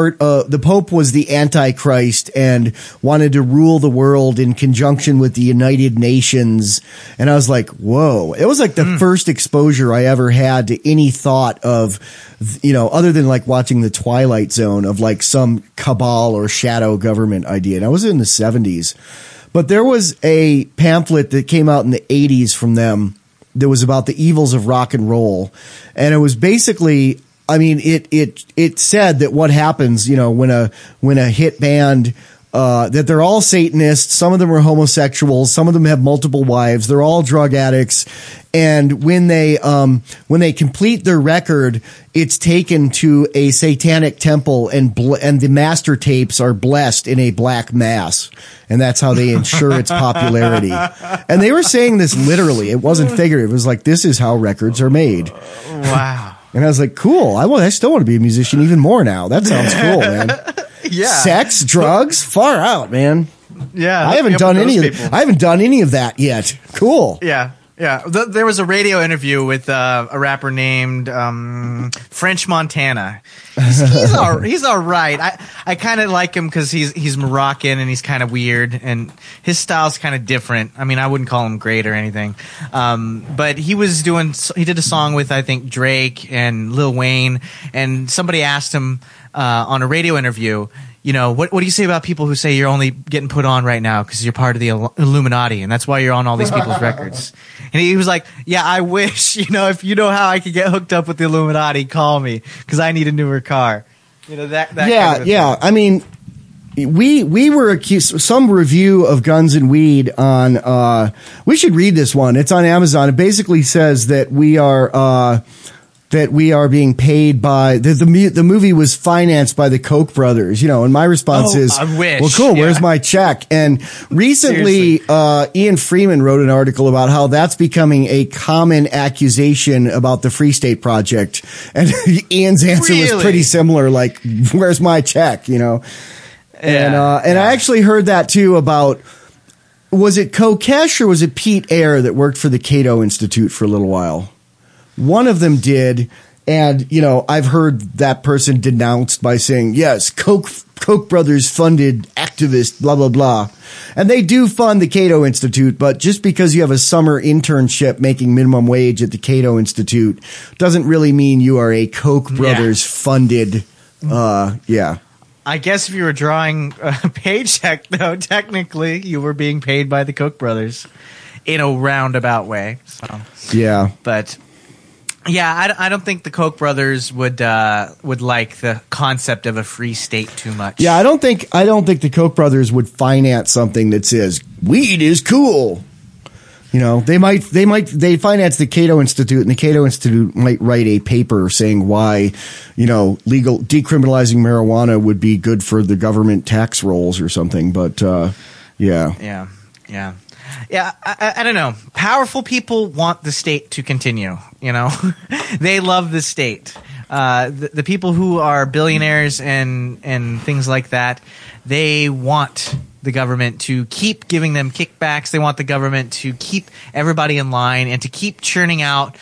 the Antichrist and wanted to rule the world in conjunction with the United Nations. And I was like, whoa. It was like the first exposure I ever had to any thought of, you know, other than like watching The Twilight Zone, of like some cabal or shadow government idea. And I was in the 70s. But there was a pamphlet that came out in the 80s from them that was about the evils of rock and roll. And it was basically, I mean, it said that what happens, you know, when a hit band, that they're all Satanists, some of them are homosexuals, some of them have multiple wives, they're all drug addicts. And when they complete their record, it's taken to a satanic temple and the master tapes are blessed in a black mass. And that's how they ensure its popularity. And they were saying this literally. It wasn't figurative. It was like, this is how records are made. Wow. And I was like, cool. I still want to be a musician even more now. That sounds cool, man. Yeah. Sex, drugs, far out, man. Yeah. I haven't done any of that yet. Cool. Yeah. Yeah. There was a radio interview with a rapper named French Montana. He's all right. I kind of like him because he's Moroccan and he's kind of weird and his style's kind of different. I mean, I wouldn't call him great or anything. But he did a song with, I think, Drake and Lil Wayne, and somebody asked him on a radio interview, you know, what do you say about people who say you're only getting put on right now because you're part of the Illuminati and that's why you're on all these people's records? And he was like, yeah, I wish, you know, if you know how I could get hooked up with the Illuminati, call me because I need a newer car. You know, that yeah, kind of yeah. thing. I mean, we were accused, some review of Guns and Weed on, we should read this one. It's on Amazon. It basically says that we are being paid by the movie was financed by the Koch brothers, you know, and my response is, I wish. well, cool. Yeah. Where's my check? And recently, Ian Freeman wrote an article about how that's becoming a common accusation about the Free State Project. And Ian's answer was pretty similar. Like, where's my check? You know? And I actually heard that too about, was it Kokesh or was it Pete Eyre that worked for the Cato Institute for a little while? One of them did, and, you know, I've heard that person denounced by saying, yes, Koch brothers funded activists, blah, blah, blah. And they do fund the Cato Institute, but just because you have a summer internship making minimum wage at the Cato Institute doesn't really mean you are a Koch brothers funded, I guess if you were drawing a paycheck, though, technically you were being paid by the Koch brothers in a roundabout way. So. Yeah. But yeah, I don't think the Koch brothers would like the concept of a free state too much. Yeah, I don't think the Koch brothers would finance something that says weed is cool. You know, they finance the Cato Institute, and the Cato Institute might write a paper saying why, you know, decriminalizing marijuana would be good for the government tax rolls or something. But yeah. I don't know. Powerful people want the state to continue. You know, they love the state. The people who are billionaires and things like that, they want the government to keep giving them kickbacks. They want the government to keep everybody in line and to keep churning out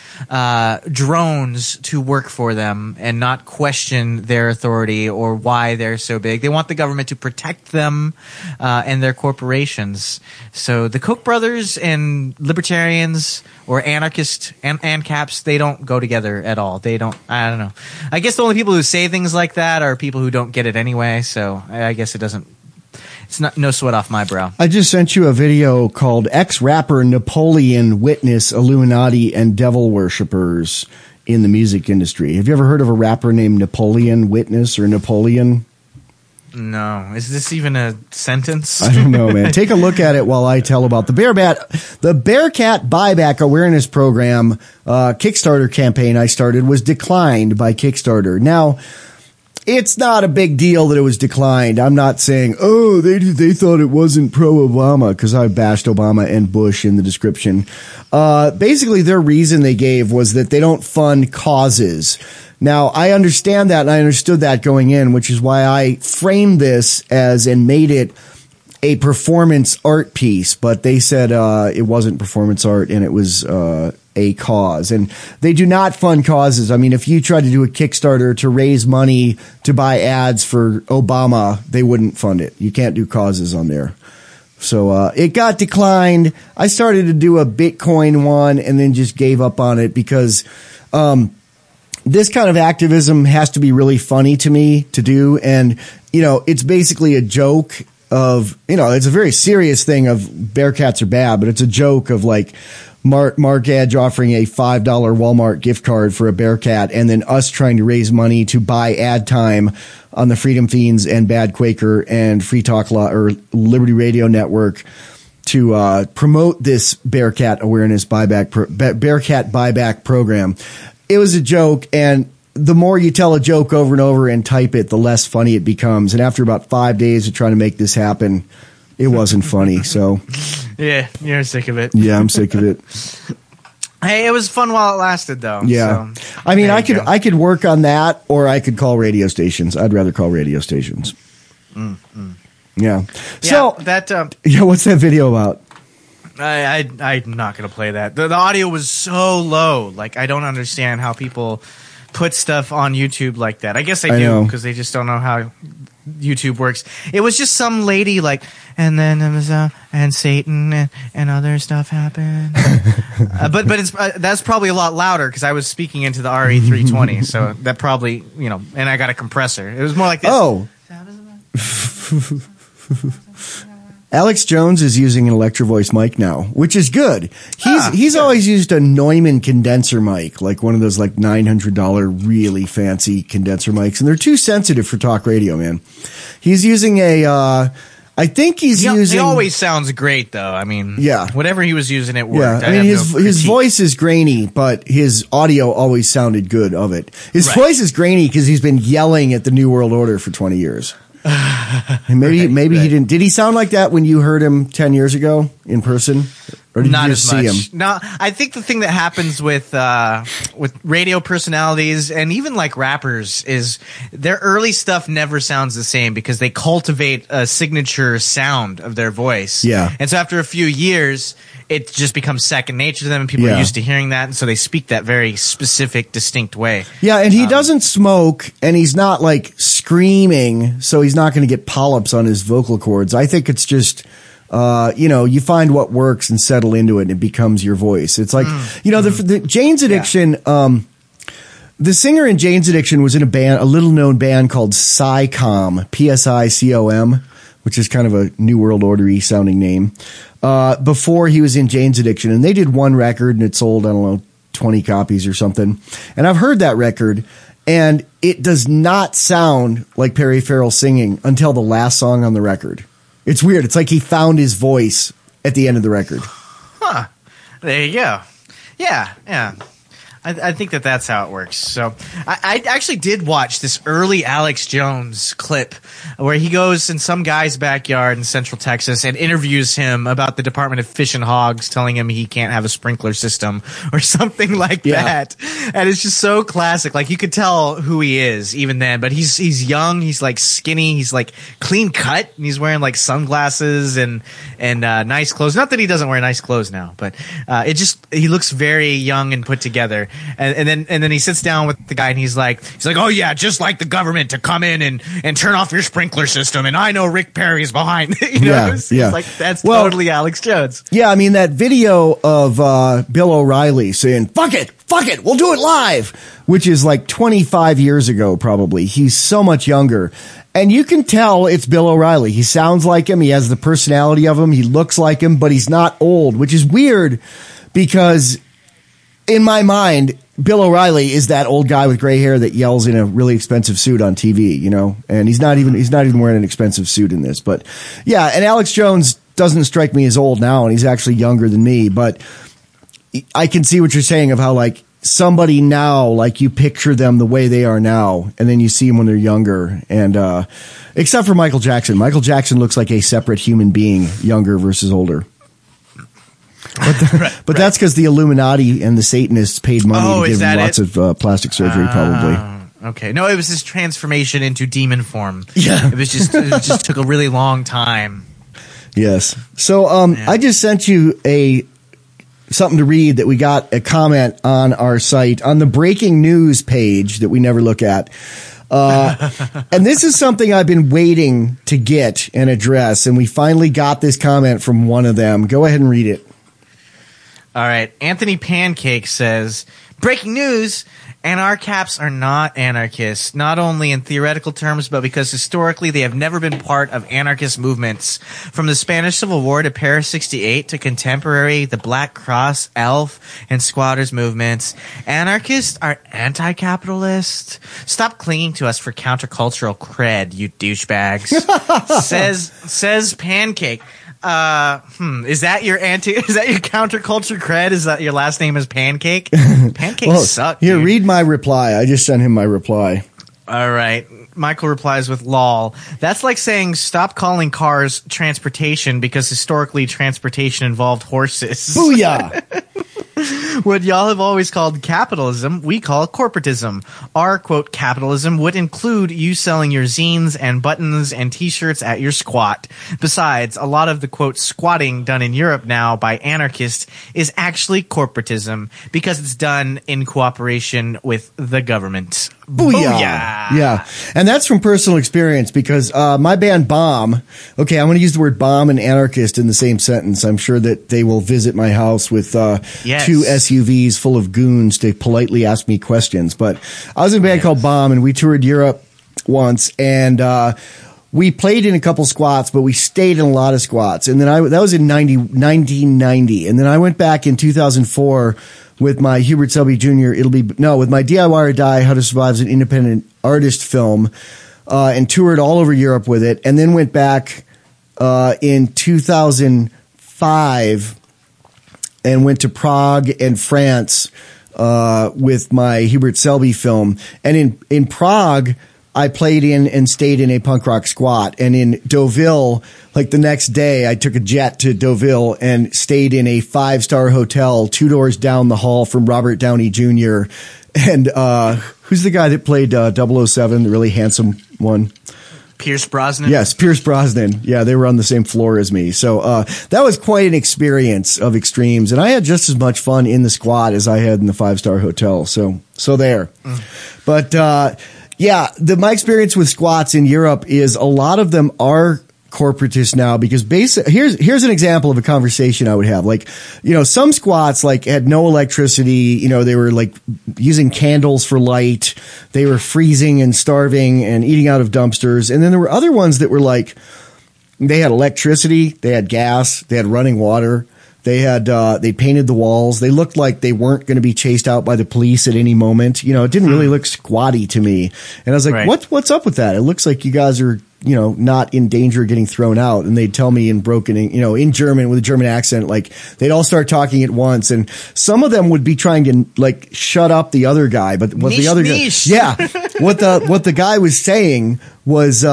drones to work for them and not question their authority or why they're so big. They want the government to protect them and their corporations. So the Koch brothers and libertarians or anarchists and ANCAPs, they don't go together at all. They don't. I don't know. I guess the only people who say things like that are people who don't get it anyway. So I guess it doesn't. It's not no sweat off my brow. I just sent you a video called Ex-Rapper Napoleon Witness Illuminati and Devil Worshippers in the Music Industry. Have you ever heard of a rapper named Napoleon Witness or Napoleon? No. Is this even a sentence? I don't know, man. Take a look at it while I tell about the Bearcat Buyback Awareness Program Kickstarter campaign I started was declined by Kickstarter. Now, it's not a big deal that it was declined. I'm not saying, oh, they thought it wasn't pro-Obama, because I bashed Obama and Bush in the description. Basically, their reason they gave was that they don't fund causes. Now, I understand that, and I understood that going in, which is why I framed this as and made it a performance art piece. But they said it wasn't performance art, and it was a cause. And they do not fund causes. I mean, if you tried to do a Kickstarter to raise money to buy ads for Obama, they wouldn't fund it. You can't do causes on there. So it got declined. I started to do a Bitcoin one and then just gave up on it because this kind of activism has to be really funny to me to do. And, you know, it's basically a joke of, you know, it's a very serious thing of Bearcats are bad, but it's a joke of like, Mark Edge offering a $5 Walmart gift card for a Bearcat, and then us trying to raise money to buy ad time on the Freedom Fiends and Bad Quaker and Free Talk Law or Liberty Radio Network to promote this Bearcat Awareness Bearcat Buyback program. It was a joke, and the more you tell a joke over and over and type it, the less funny it becomes. And after about 5 days of trying to make this happen, it wasn't funny. So. Yeah, you're sick of it. Yeah, I'm sick of it. Hey, it was fun while it lasted, though. Yeah, so, I mean, I could work on that, or I could call radio stations. I'd rather call radio stations. Yeah. So that. Yeah, what's that video about? I'm not gonna play that. The audio was so low. Like, I don't understand how people put stuff on YouTube like that. I guess I do, because they just don't know how YouTube works. It was just some lady like, and then it was and Satan and other stuff happened. But it's that's probably a lot louder because I was speaking into the RE320, so that probably, you know, and I got a compressor. It was more like this. Oh. Alex Jones is using an Electro Voice mic now, which is good. He's always used a Neumann condenser mic, like one of those like $900 really fancy condenser mics, and they're too sensitive for talk radio, man. He's using a I think he's using. He always sounds great, though. I mean, yeah, whatever he was using, it worked. Yeah, I mean, his voice is grainy, but his audio always sounded good of it. His voice is grainy because he's been yelling at the New World Order for 20 years. And maybe he didn't. Did he sound like that when you heard him 10 years ago in person? Or did Not you as just see much. him? No, I think the thing that happens with radio personalities and even like rappers is their early stuff never sounds the same because they cultivate a signature sound of their voice. Yeah. And so after a few years, it just becomes second nature to them, and people are used to hearing that, and so they speak that very specific, distinct way. Yeah, and he doesn't smoke, and he's not like screaming, so he's not going to get polyps on his vocal cords. I think it's just, you find what works and settle into it, and it becomes your voice. It's like, the Jane's Addiction, the singer in Jane's Addiction was in a little known band called Psycom, Psycom, which is kind of a New World Order-y sounding name, before he was in Jane's Addiction. And they did one record and it sold, I don't know, 20 copies or something. And I've heard that record and it does not sound like Perry Farrell singing until the last song on the record. It's weird. It's like he found his voice at the end of the record. Huh. There you go. Yeah. I think that's how it works. So I actually did watch this early Alex Jones clip where he goes in some guy's backyard in Central Texas and interviews him about the Department of Fish and Hogs, telling him he can't have a sprinkler system or something like that. And it's just so classic. Like you could tell who he is even then, but he's young. He's like skinny. He's like clean cut and he's wearing like sunglasses and nice clothes. Not that he doesn't wear nice clothes now, but he looks very young and put together. And then he sits down with the guy and he's like, oh yeah, just like the government to come in and turn off your sprinkler system. And I know Rick Perry's behind. It's like, that's totally Alex Jones. Yeah. I mean, that video of, Bill O'Reilly saying, fuck it, we'll do it live, which is like 25 years ago, probably. He's so much younger. And you can tell it's Bill O'Reilly. He sounds like him. He has the personality of him. He looks like him, but he's not old, which is weird because in my mind, Bill O'Reilly is that old guy with gray hair that yells in a really expensive suit on TV, and he's not even wearing an expensive suit in this. But yeah, and Alex Jones doesn't strike me as old now, and he's actually younger than me, but I can see what you're saying of how like somebody now, like you picture them the way they are now, and then you see them when they're younger. And, except for Michael Jackson. Michael Jackson looks like a separate human being, younger versus older. But that's because the Illuminati and the Satanists paid money to give him lots of plastic surgery, probably. Okay. No, it was his transformation into demon form. Yeah. It just took a really long time. Yes. So I just sent you something to read that we got a comment on our site on the breaking news page that we never look at. And this is something I've been waiting to get and address, and we finally got this comment from one of them. Go ahead and read it. All right. Anthony Pancake says, breaking news, Anarcaps are not anarchists, not only in theoretical terms, but because historically they have never been part of anarchist movements. From the Spanish Civil War to Paris 68 to contemporary, the Black Cross, ELF, and Squatters movements, anarchists are anti-capitalist. Stop clinging to us for countercultural cred, you douchebags. says Pancake. Is that your counterculture cred? Is that your last name is Pancake? Pancake suck. Here, dude. Read my reply. I just sent him my reply. All right. Michael replies with lol. That's like saying stop calling cars transportation because historically transportation involved horses. Booyah! What y'all have always called capitalism, we call corporatism. Our, quote, capitalism would include you selling your zines and buttons and t-shirts at your squat. Besides, a lot of the, quote, squatting done in Europe now by anarchists is actually corporatism because it's done in cooperation with the government. Booyah! Yeah. And that's from personal experience because my band Bomb, okay, I'm going to use the word bomb and anarchist in the same sentence. I'm sure that they will visit my house with two SUVs full of goons to politely ask me questions. But I was in a band called Bomb, and we toured Europe once, and we played in a couple squats, but we stayed in a lot of squats. And then that was in 1990. And then I went back in 2004 with my Hubert Selby Jr. with my DIY or Die, How to Survive as an Independent Artist film, and toured all over Europe with it. And then went back in 2005 and went to Prague and France with my Hubert Selby film. And in Prague, I played in and stayed in a punk rock squat. And in Deauville, like the next day, I took a jet to Deauville and stayed in a 5-star hotel 2 doors down the hall from Robert Downey Jr. And who's the guy that played 007, the really handsome one? Pierce Brosnan? Yes, Pierce Brosnan. Yeah, they were on the same floor as me. So that was quite an experience of extremes. And I had just as much fun in the squat as I had in the 5-star hotel. So there. But my experience with squats in Europe is a lot of them are corporatist now because here's an example of a conversation I would have. Like, some squats like had no electricity. They were like using candles for light. They were freezing and starving and eating out of dumpsters. And then there were other ones that were like, they had electricity, they had gas, they had running water. They painted the walls. They looked like they weren't going to be chased out by the police at any moment. It didn't really look squatty to me. And I was like, right. what's up with that? It looks like you guys are, not in danger of getting thrown out. And they'd tell me in in German with a German accent, like they'd all start talking at once. And some of them would be trying to like shut up the other guy. But what the other guy, yeah, what the guy was saying was,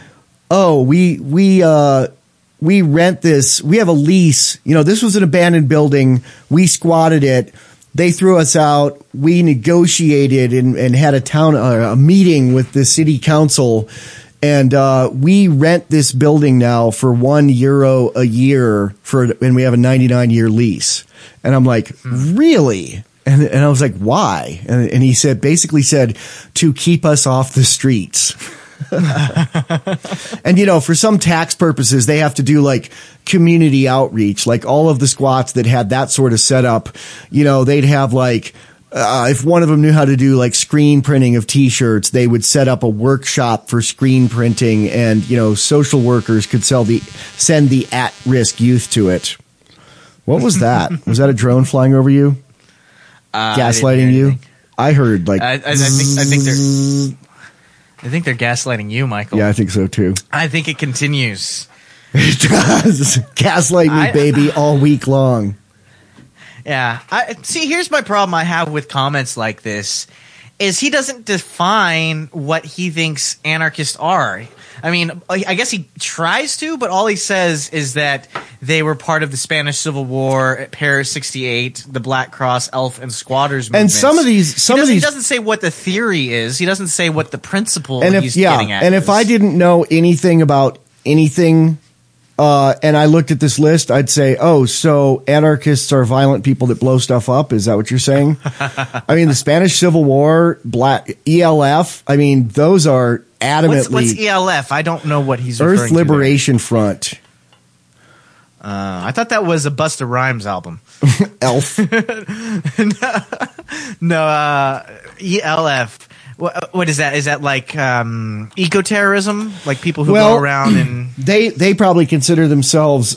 we rent this. We have a lease. This was an abandoned building. We squatted it. They threw us out. We negotiated and had a meeting with the city council. And we rent this building now for €1 a year and we have a 99-year lease. And I'm like, really? And I was like, why? And he basically said, to keep us off the streets. And for some tax purposes, they have to do like community outreach, like all of the squats that had that sort of setup, they'd have like, if one of them knew how to do like screen printing of t-shirts, they would set up a workshop for screen printing and, social workers could send the at-risk youth to it. What was that? Was that a drone flying over you? Gaslighting you? I heard like, I think they're gaslighting you, Michael. Yeah, I think so too. I think it continues. It does. Gaslight me, baby, all week long. Yeah. See, here's my problem I have with comments like this, is he doesn't define what he thinks anarchists are. I mean, I guess he tries to, but all he says is that they were part of the Spanish Civil War, Paris 68, the Black Cross, ELF, and Squatters movements. And he doesn't say what the theory is. He doesn't say what the principle he's getting at. And if I didn't know anything about anything, and I looked at this list, I'd say, oh, so anarchists are violent people that blow stuff up? Is that what you're saying? I mean, the Spanish Civil War, ELF, I mean, those are adamantly... What's ELF? I don't know what he's referring to. Earth Liberation Front. I thought that was a Busta Rhymes album. ELF. No, ELF. What is that? Is that like eco-terrorism? Like people who go around and... They probably consider themselves,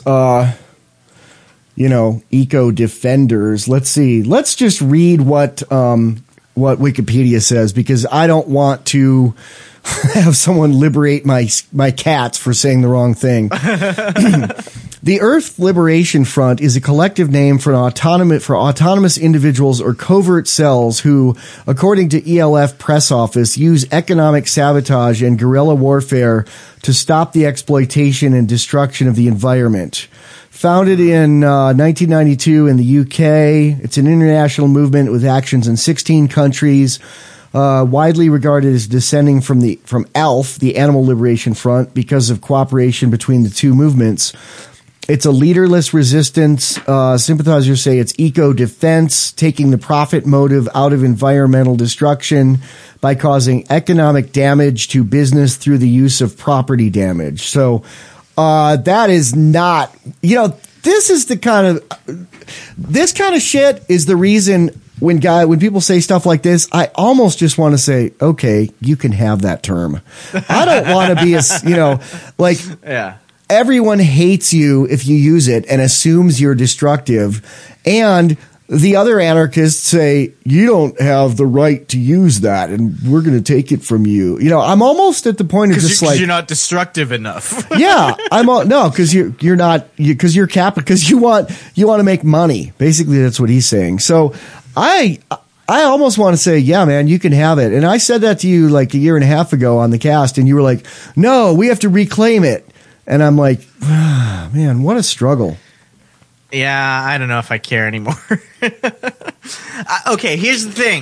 eco-defenders. Let's see. Let's just read what Wikipedia says, because I don't want to have someone liberate my cats for saying the wrong thing. The Earth Liberation Front is a collective name for autonomous individuals or covert cells who, according to ELF press office, use economic sabotage and guerrilla warfare to stop the exploitation and destruction of the environment. Founded in 1992 in the UK, it's an international movement with actions in 16 countries. Widely regarded as descending from ELF, the Animal Liberation Front, because of cooperation between the two movements. It's a leaderless resistance. Sympathizers say it's eco-defense, taking the profit motive out of environmental destruction by causing economic damage to business through the use of property damage. So that is not, this is the this kind of shit is the reason when people say stuff like this, I almost just want to say, okay, you can have that term. I don't want to be yeah. Everyone hates you if you use it and assumes you're destructive. And the other anarchists say, you don't have the right to use that and we're going to take it from you. I'm almost at the point of just like, you're not destructive enough. Yeah. Cause you're not, cause you're cause you want to make money. Basically, that's what he's saying. So I almost want to say, yeah, man, you can have it. And I said that to you like a year and a half ago on the cast and you were like, no, we have to reclaim it. And I'm like, man, what a struggle. Yeah, I don't know if I care anymore. Okay, here's the thing.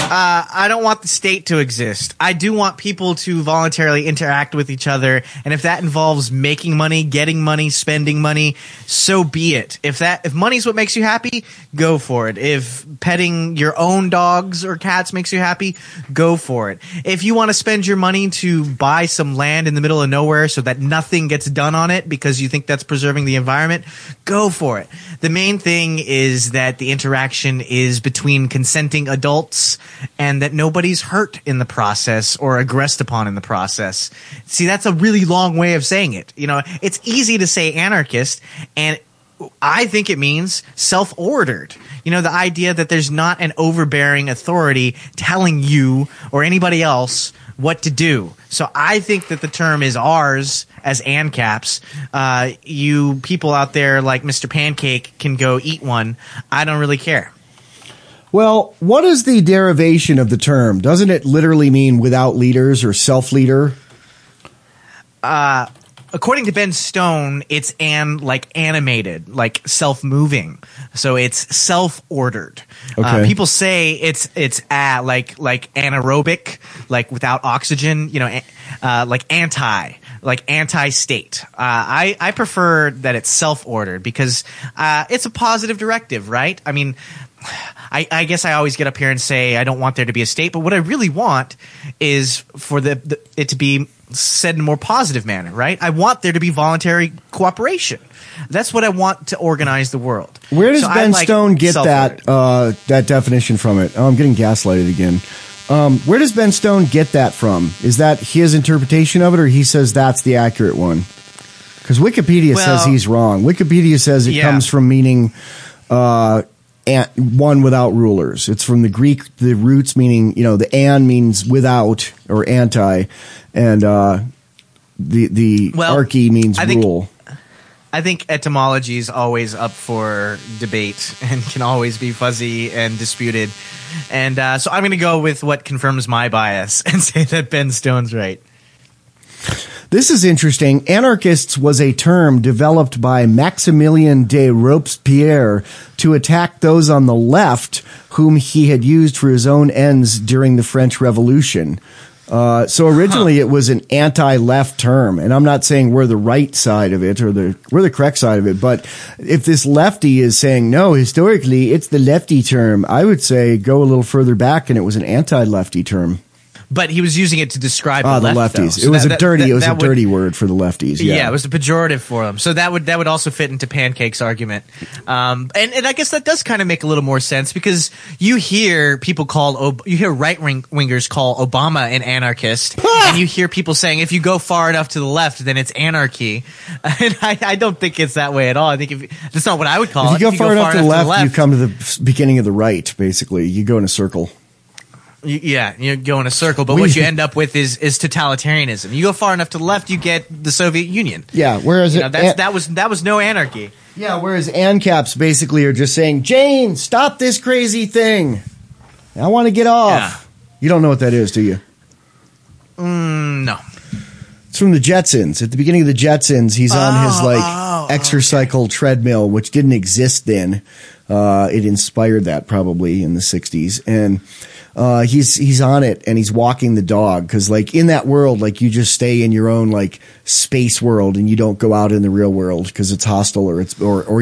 I don't want the state to exist. I do want people to voluntarily interact with each other, and if that involves making money, getting money, spending money, so be it. If money's what makes you happy, go for it. If petting your own dogs or cats makes you happy, go for it. If you want to spend your money to buy some land in the middle of nowhere so that nothing gets done on it because you think that's preserving the environment, go for it. The main thing is that the interaction is between consenting adults and that nobody's hurt in the process or aggressed upon in the process. See, that's a really long way of saying it. You know, it's easy to say anarchist, and I think it means self-ordered. You know, the idea that there's not an overbearing authority telling you or anybody else what to do. So I think that the term is ours as ANCAPs. You people out there like Mr. Pancake can go eat one. I don't really care. Well, what is the derivation of the term? Doesn't it literally mean without leaders or self-leader? According to Ben Stone, it's animated, like self-moving. So it's self-ordered. Okay. People say it's like anaerobic, like without oxygen, you know, like anti-state. I prefer that it's self-ordered because it's a positive directive, right? I mean, I guess I always get up here and say I don't want there to be a state, but what I really want is for it to be said in a more positive manner, right? I want there to be voluntary cooperation. That's what I want to organize the world. Where does Ben Stone get that definition from it? Oh, I'm getting gaslighted again. Where does Ben Stone get that from? Is that his interpretation of it, or he says that's the accurate one? Because Wikipedia says he's wrong. Wikipedia says it comes from meaning one without rulers. It's from the Greek, the roots meaning, you know, the an means without or anti, and the archy means rule. I think etymology is always up for debate and can always be fuzzy and disputed. And so I'm going to go with what confirms my bias and say that Ben Stone's right. This is interesting. Anarchists was a term developed by Maximilien de Robespierre to attack those on the left whom he had used for his own ends during the French Revolution. So originally it was an anti-left term, and I'm not saying we're the right side of it or we're the correct side of it, but if this lefty is saying, no, historically it's the lefty term, I would say go a little further back and it was an anti-lefty term. But he was using it to describe the lefties. So it was a dirty word for the lefties. Yeah, it was a pejorative for them. So that would also fit into Pancake's argument. And I guess that does kind of make a little more sense because you hear people you hear right wingers call Obama an anarchist, and you hear people saying if you go far enough to the left, then it's anarchy. And I don't think it's that way at all. I think that's not what I would call it. If you go far enough to the left, you come to the beginning of the right. Basically, you go in a circle. Yeah, you go in a circle, but what you end up with is totalitarianism. You go far enough to the left, you get the Soviet Union. Yeah, whereas that was no anarchy. Yeah, whereas ANCAPs basically are just saying, Jane, stop this crazy thing. I want to get off. Yeah. You don't know what that is, do you? No. It's from the Jetsons. At the beginning of the Jetsons, he's on his exercycle treadmill, which didn't exist then. It inspired that probably in the 60s, and he's on it and he's walking the dog because like in that world, like you just stay in your own like space world and you don't go out in the real world because it's hostile or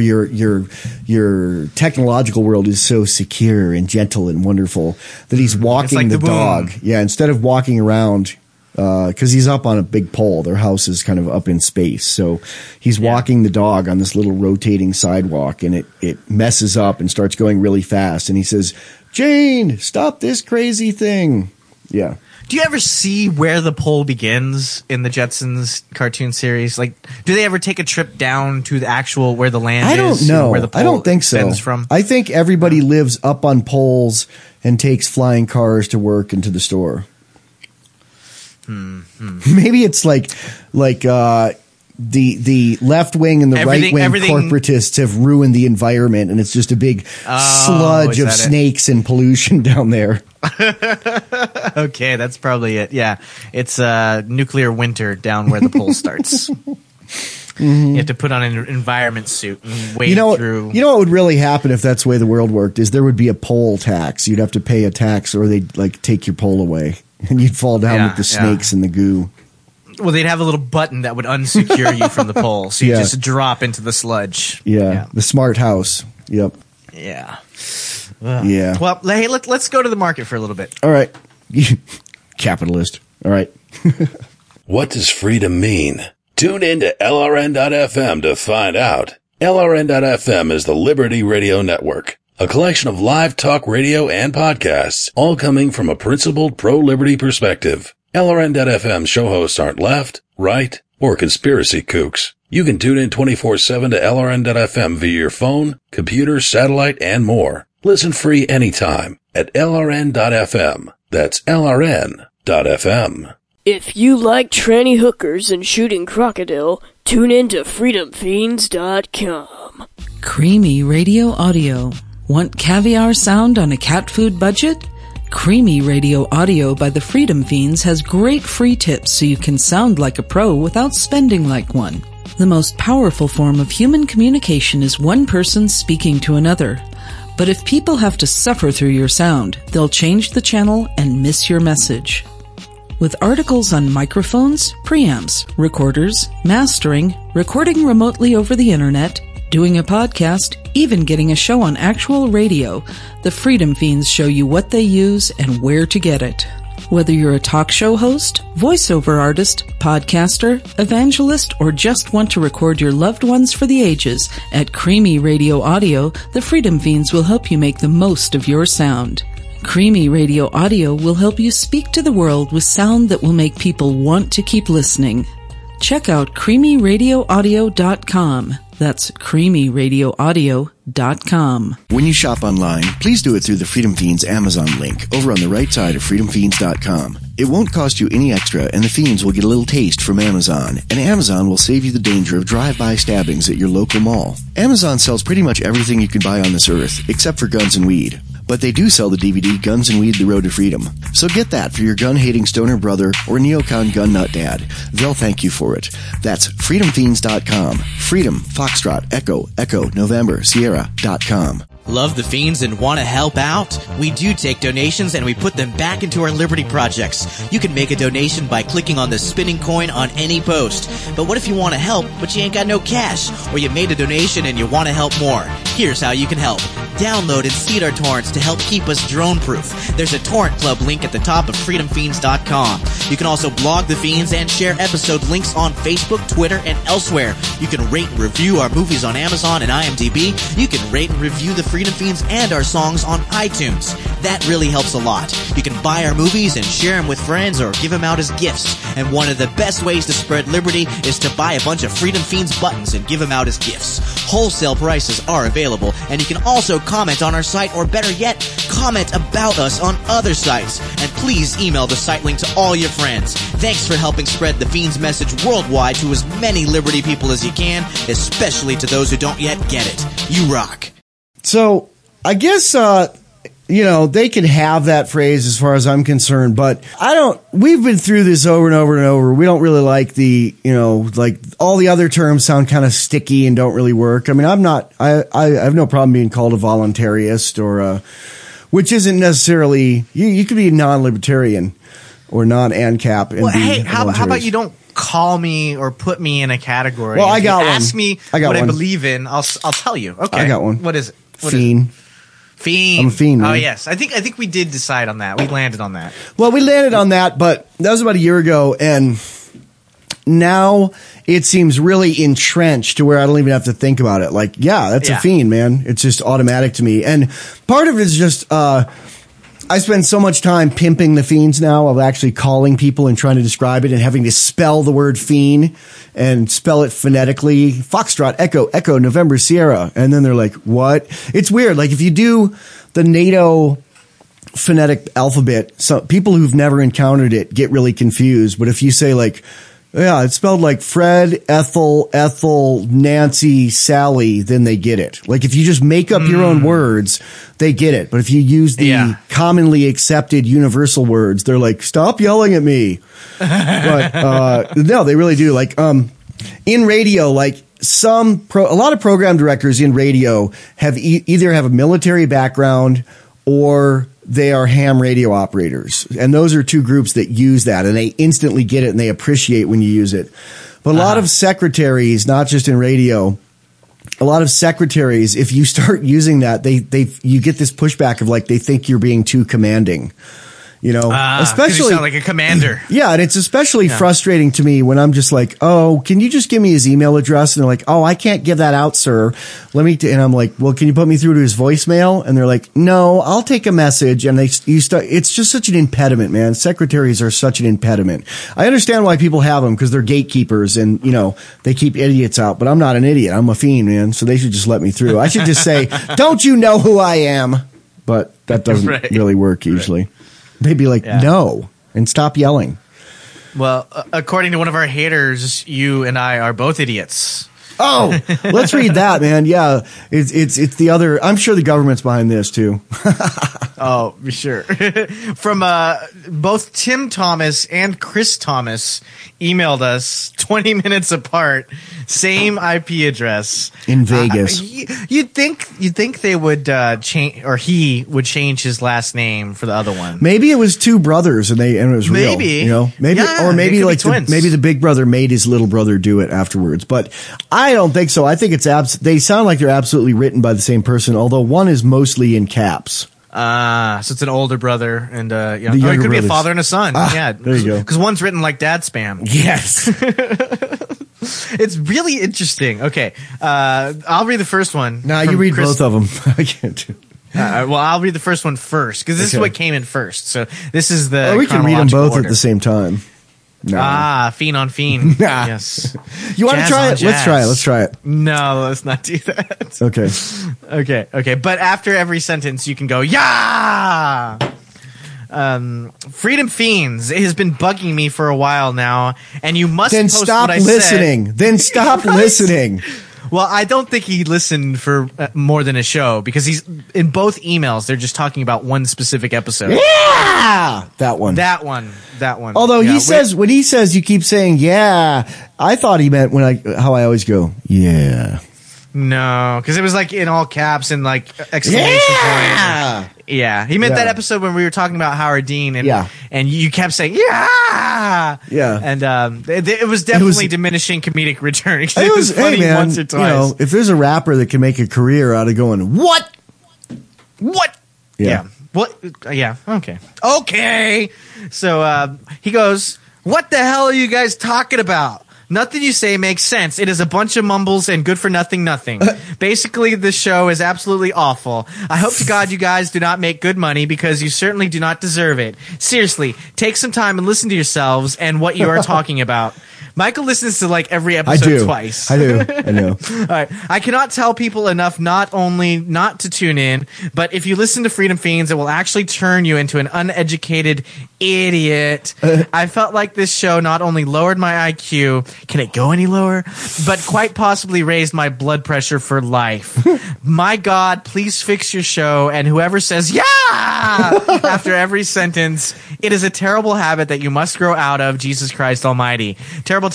your technological world is so secure and gentle and wonderful that he's walking the dog. Yeah, instead of walking around. Because he's up on a big pole. Their house is kind of up in space. So he's walking the dog on this little rotating sidewalk, and it messes up and starts going really fast. And he says, Jane, stop this crazy thing. Yeah. Do you ever see where the pole begins in the Jetsons cartoon series? Like, do they ever take a trip down to the actual where the land is? I don't know. Where the pole I don't think so. From? I think everybody lives up on poles and takes flying cars to work and to the store. Maybe it's like the left wing and the right wing corporatists have ruined the environment, and it's just a big sludge of snakes and pollution down there. Okay, that's probably it. Yeah, it's nuclear winter down where the pole starts. You have to put on an environment suit and wade through. You know what would really happen if that's the way the world worked is there would be a pole tax. You'd have to pay a tax or they'd like take your pole away and you'd fall down with the snakes and the goo. Well, they'd have a little button that would unsecure you from the pole, so you just drop into the sludge. Yeah, the smart house. Yep. Yeah. Yeah. Well, hey, let's go to the market for a little bit. All right. Capitalist. All right. What does freedom mean? Tune in to LRN.FM to find out. LRN.FM is the Liberty Radio Network, a collection of live talk radio and podcasts, all coming from a principled pro-liberty perspective. LRN.FM show hosts aren't left, right, or conspiracy kooks. You can tune in 24/7 to LRN.FM via your phone, computer, satellite, and more. Listen free anytime at LRN.FM. That's LRN.FM. If you like tranny hookers and shooting crocodile, tune in to freedomfiends.com. Creamy Radio Audio. Want caviar sound on a cat food budget? Creamy Radio Audio by the Freedom Fiends has great free tips so you can sound like a pro without spending like one. The most powerful form of human communication is one person speaking to another. But if people have to suffer through your sound, they'll change the channel and miss your message. With articles on microphones, preamps, recorders, mastering, recording remotely over the internet, doing a podcast, even getting a show on actual radio, the Freedom Fiends show you what they use and where to get it. Whether you're a talk show host, voiceover artist, podcaster, evangelist, or just want to record your loved ones for the ages, at Creamy Radio Audio, the Freedom Fiends will help you make the most of your sound. Creamy Radio Audio will help you speak to the world with sound that will make people want to keep listening. Check out creamyradioaudio.com. That's creamyradioaudio.com. When you shop online, please do it through the Freedom Fiends Amazon link over on the right side of freedomfiends.com. It won't cost you any extra, and the Fiends will get a little taste from Amazon, and Amazon will save you the danger of drive-by stabbings at your local mall. Amazon sells pretty much everything you can buy on this earth, except for guns and weed. But they do sell the DVD Guns and Weed, The Road to Freedom. So get that for your gun-hating stoner brother or neocon gun nut dad. They'll thank you for it. That's freedomfiends.com. Freedom, Foxtrot, Echo, November, Sierra.com. Love the Fiends and want to help out? We do take donations and we put them back into our Liberty projects. You can make a donation by clicking on the spinning coin on any post. But what if you want to help, but you ain't got no cash? Or you made a donation and you want to help more? Here's how you can help. Download and seed our torrents to help keep us drone-proof. There's a torrent club link at the top of freedomfiends.com. You can also blog the Fiends and share episode links on Facebook, Twitter, and elsewhere. You can rate and review our movies on Amazon and IMDb. You can rate and review the Freedom Fiends and our songs on iTunes. That really helps a lot. You can buy our movies and share them with friends or give them out as gifts. And one of the best ways to spread liberty is to buy a bunch of Freedom Fiends buttons and give them out as gifts. Wholesale prices are available, and you can also comment on our site, or better yet, comment about us on other sites. And please email the site link to all your friends. Thanks for helping spread the Fiends message worldwide to as many liberty people as you can, especially to those who don't yet get it. You rock. So, I guess, they can have that phrase as far as I'm concerned, but we've been through this over and over and over. We don't really like like all the other terms sound kind of sticky and don't really work. I mean, I have no problem being called a voluntarist or, which isn't necessarily, you could be a non-libertarian or non-ANCAP. And hey, how about you don't call me or put me in a category? Well, I got one. Ask me what I believe in. I'll tell you. Okay. I got one. What is it? Fiend. Fiend. I'm a fiend, man. Oh yes, I think we did decide on that. We landed on that. Well, we landed on that, but that was about a year ago, and now it seems really entrenched to where I don't even have to think about it. Like, that's a fiend, man. It's just automatic to me, and part of it is just I spend so much time pimping the Fiends now of actually calling people and trying to describe it and having to spell the word fiend and spell it phonetically. Foxtrot, Echo, November, Sierra. And then they're like, what? It's weird. Like if you do the NATO phonetic alphabet, so people who've never encountered it get really confused. But if you say like, it's spelled like Fred, Ethel, Nancy, Sally, then they get it. Like if you just make up your own words, they get it. But if you use the commonly accepted universal words, they're like, stop yelling at me. But, no, they really do. Like, in radio, like a lot of program directors in radio have either have a military background or they are ham radio operators. And those are two groups that use that, and they instantly get it and they appreciate when you use it. But a lot of secretaries, not just in radio, a lot of secretaries, if you start using that, you get this pushback of like, they think you're being too commanding. You know, especially you sound like a commander. Yeah, and it's especially frustrating to me when I'm just like, "Oh, can you just give me his email address?" And they're like, "Oh, I can't give that out, sir. And I'm like, "Well, can you put me through to his voicemail?" And they're like, "No, I'll take a message." And it's just such an impediment, man. Secretaries are such an impediment. I understand why people have them because they're gatekeepers and, you know, they keep idiots out, but I'm not an idiot. I'm a fiend, man. So they should just let me through. I should just say, "Don't you know who I am?" But that doesn't really work usually. Right. They'd be like, no, and stop yelling. Well, according to one of our haters, you and I are both idiots. Oh, let's read that, man. Yeah, it's the other. I'm sure the government's behind this too. Oh, sure. From both Tim Thomas and Chris Thomas emailed us 20 minutes apart, same IP address in Vegas. You'd think they would change, or he would change his last name for the other one. Maybe it was two brothers and it was real. Maybe, you know, or maybe like maybe the big brother made his little brother do it afterwards. But I don't think so. I think they sound like they're absolutely written by the same person, although one is mostly in caps. So it's an older brother and the it could brothers. Be a father and a son. Yeah, there you go. Because one's written like dad spam. Yes. It's really interesting. Okay, I'll read the first one. No, you read both of them. I can't do. Well, I'll read the first one first because this is what came in first. So this is the. Or we can read them both at the same time. No. Fiend on Fiend. Yes. You want to try it? Let's try it. No, let's not do that. Okay. Okay. But after every sentence, you can go, yeah! Freedom Fiends, it has been bugging me for a while now, and you must then post stop what I listening. said. Then stop listening. Well, I don't think he listened for more than a show because he's in both emails. They're just talking about one specific episode. Yeah, that one. Although Although when he says you keep saying yeah, I thought he meant how I always go yeah. No, because it was like in all caps and like exclamation point. Yeah, he meant that episode when we were talking about Howard Dean, and you kept saying yeah, and it was definitely diminishing comedic return. It was funny once or twice. You know, if there's a rapper that can make a career out of going what, yeah. What? Yeah. Okay. So he goes, "What the hell are you guys talking about? Nothing you say makes sense. It is a bunch of mumbles and good for nothing. Basically, this show is absolutely awful. I hope to God you guys do not make good money because you certainly do not deserve it. Seriously, take some time and listen to yourselves and what you are talking about." Michael listens to like every episode twice. I do. I know. All right. I cannot tell people enough not only not to tune in, but if you listen to Freedom Fiends, it will actually turn you into an uneducated idiot. I felt like this show not only lowered my IQ, can it go any lower? But quite possibly raised my blood pressure for life. My God, please fix your show. And whoever says, yeah, after every sentence, it is a terrible habit that you must grow out of. Jesus Christ Almighty. Terrible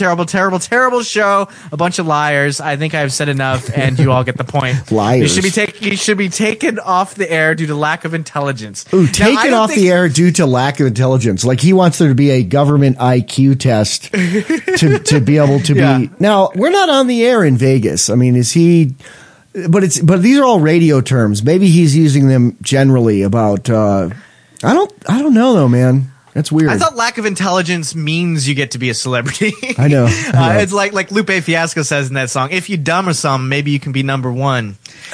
show. A bunch of liars. I think I've said enough, and you all get the point. Liars. You should be taken off the air due to lack of intelligence. Ooh, taken off the air due to lack of intelligence. Like he wants there to be a government IQ test to be able to be. Now we're not on the air in Vegas. I mean, is he? But these are all radio terms. Maybe he's using them generally about. I don't know though, man. That's weird. I thought lack of intelligence means you get to be a celebrity. I know. It's like Lupe Fiasco says in that song, if you dumb or something, maybe you can be number one.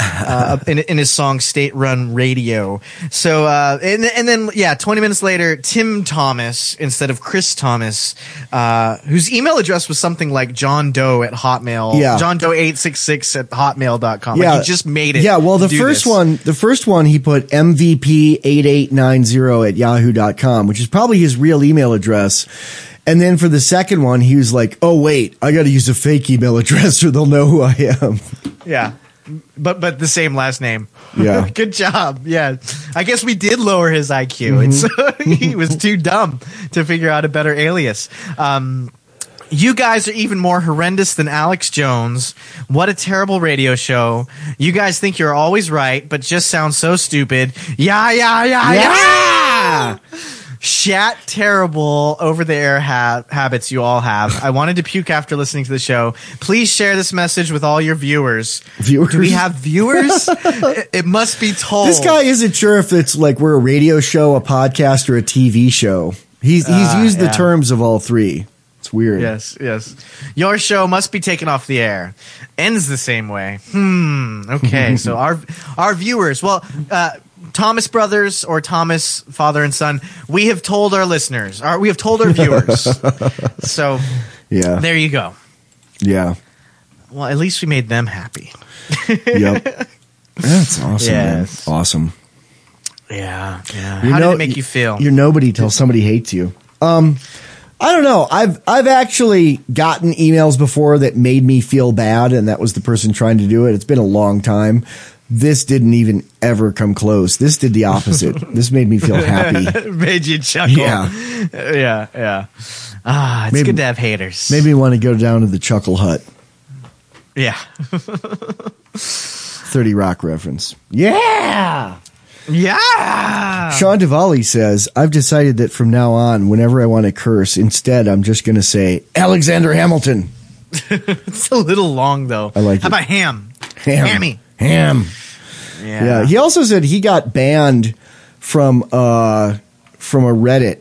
In his song State Run Radio. So and then 20 minutes later, Tim Thomas instead of Chris Thomas, whose email address was something like John Doe at Hotmail. Yeah. John Doe 866 at hotmail.com. Yeah. Like he just made it. Yeah, well the first one he put MVP 8890 at yahoo.com, which is probably his real email address. And then for the second one, he was like, "Oh wait, I got to use a fake email address or they'll know who I am." Yeah. But the same last name. Yeah. Good job. Yeah. I guess we did lower his IQ. Mm-hmm. He was too dumb to figure out a better alias. You guys are even more horrendous than Alex Jones. What a terrible radio show. You guys think you're always right, but just sound so stupid. Yeah. Shat terrible over-the-air habits you all have. I wanted to puke after listening to the show. Please share this message with all your viewers. Viewers? Do we have viewers? It must be told. This guy isn't sure if it's like we're a radio show, a podcast, or a TV show. He's used the terms of all three. It's weird. Yes. Your show must be taken off the air. Ends the same way. Okay, so our viewers, Thomas Brothers or Thomas Father and Son, we have told our listeners, we have told our viewers. So, yeah, there you go. Yeah. Well, at least we made them happy. Yep. That's awesome. Yes. Man. Awesome. Yeah. How did it make you feel? You're nobody till somebody hates you. I don't know. I've actually gotten emails before that made me feel bad, and that was the person trying to do it. It's been a long time. This didn't even ever come close. This did the opposite. This made me feel happy. It made you chuckle. Yeah. It's good to have haters. Made me want to go down to the Chuckle Hut. Yeah. 30 Rock reference. Yeah. Sean Duvally says, I've decided that from now on, whenever I want to curse, instead I'm just going to say Alexander Hamilton. It's a little long, though. I like it. How about ham? Hammy. Yeah. He also said he got banned from a Reddit,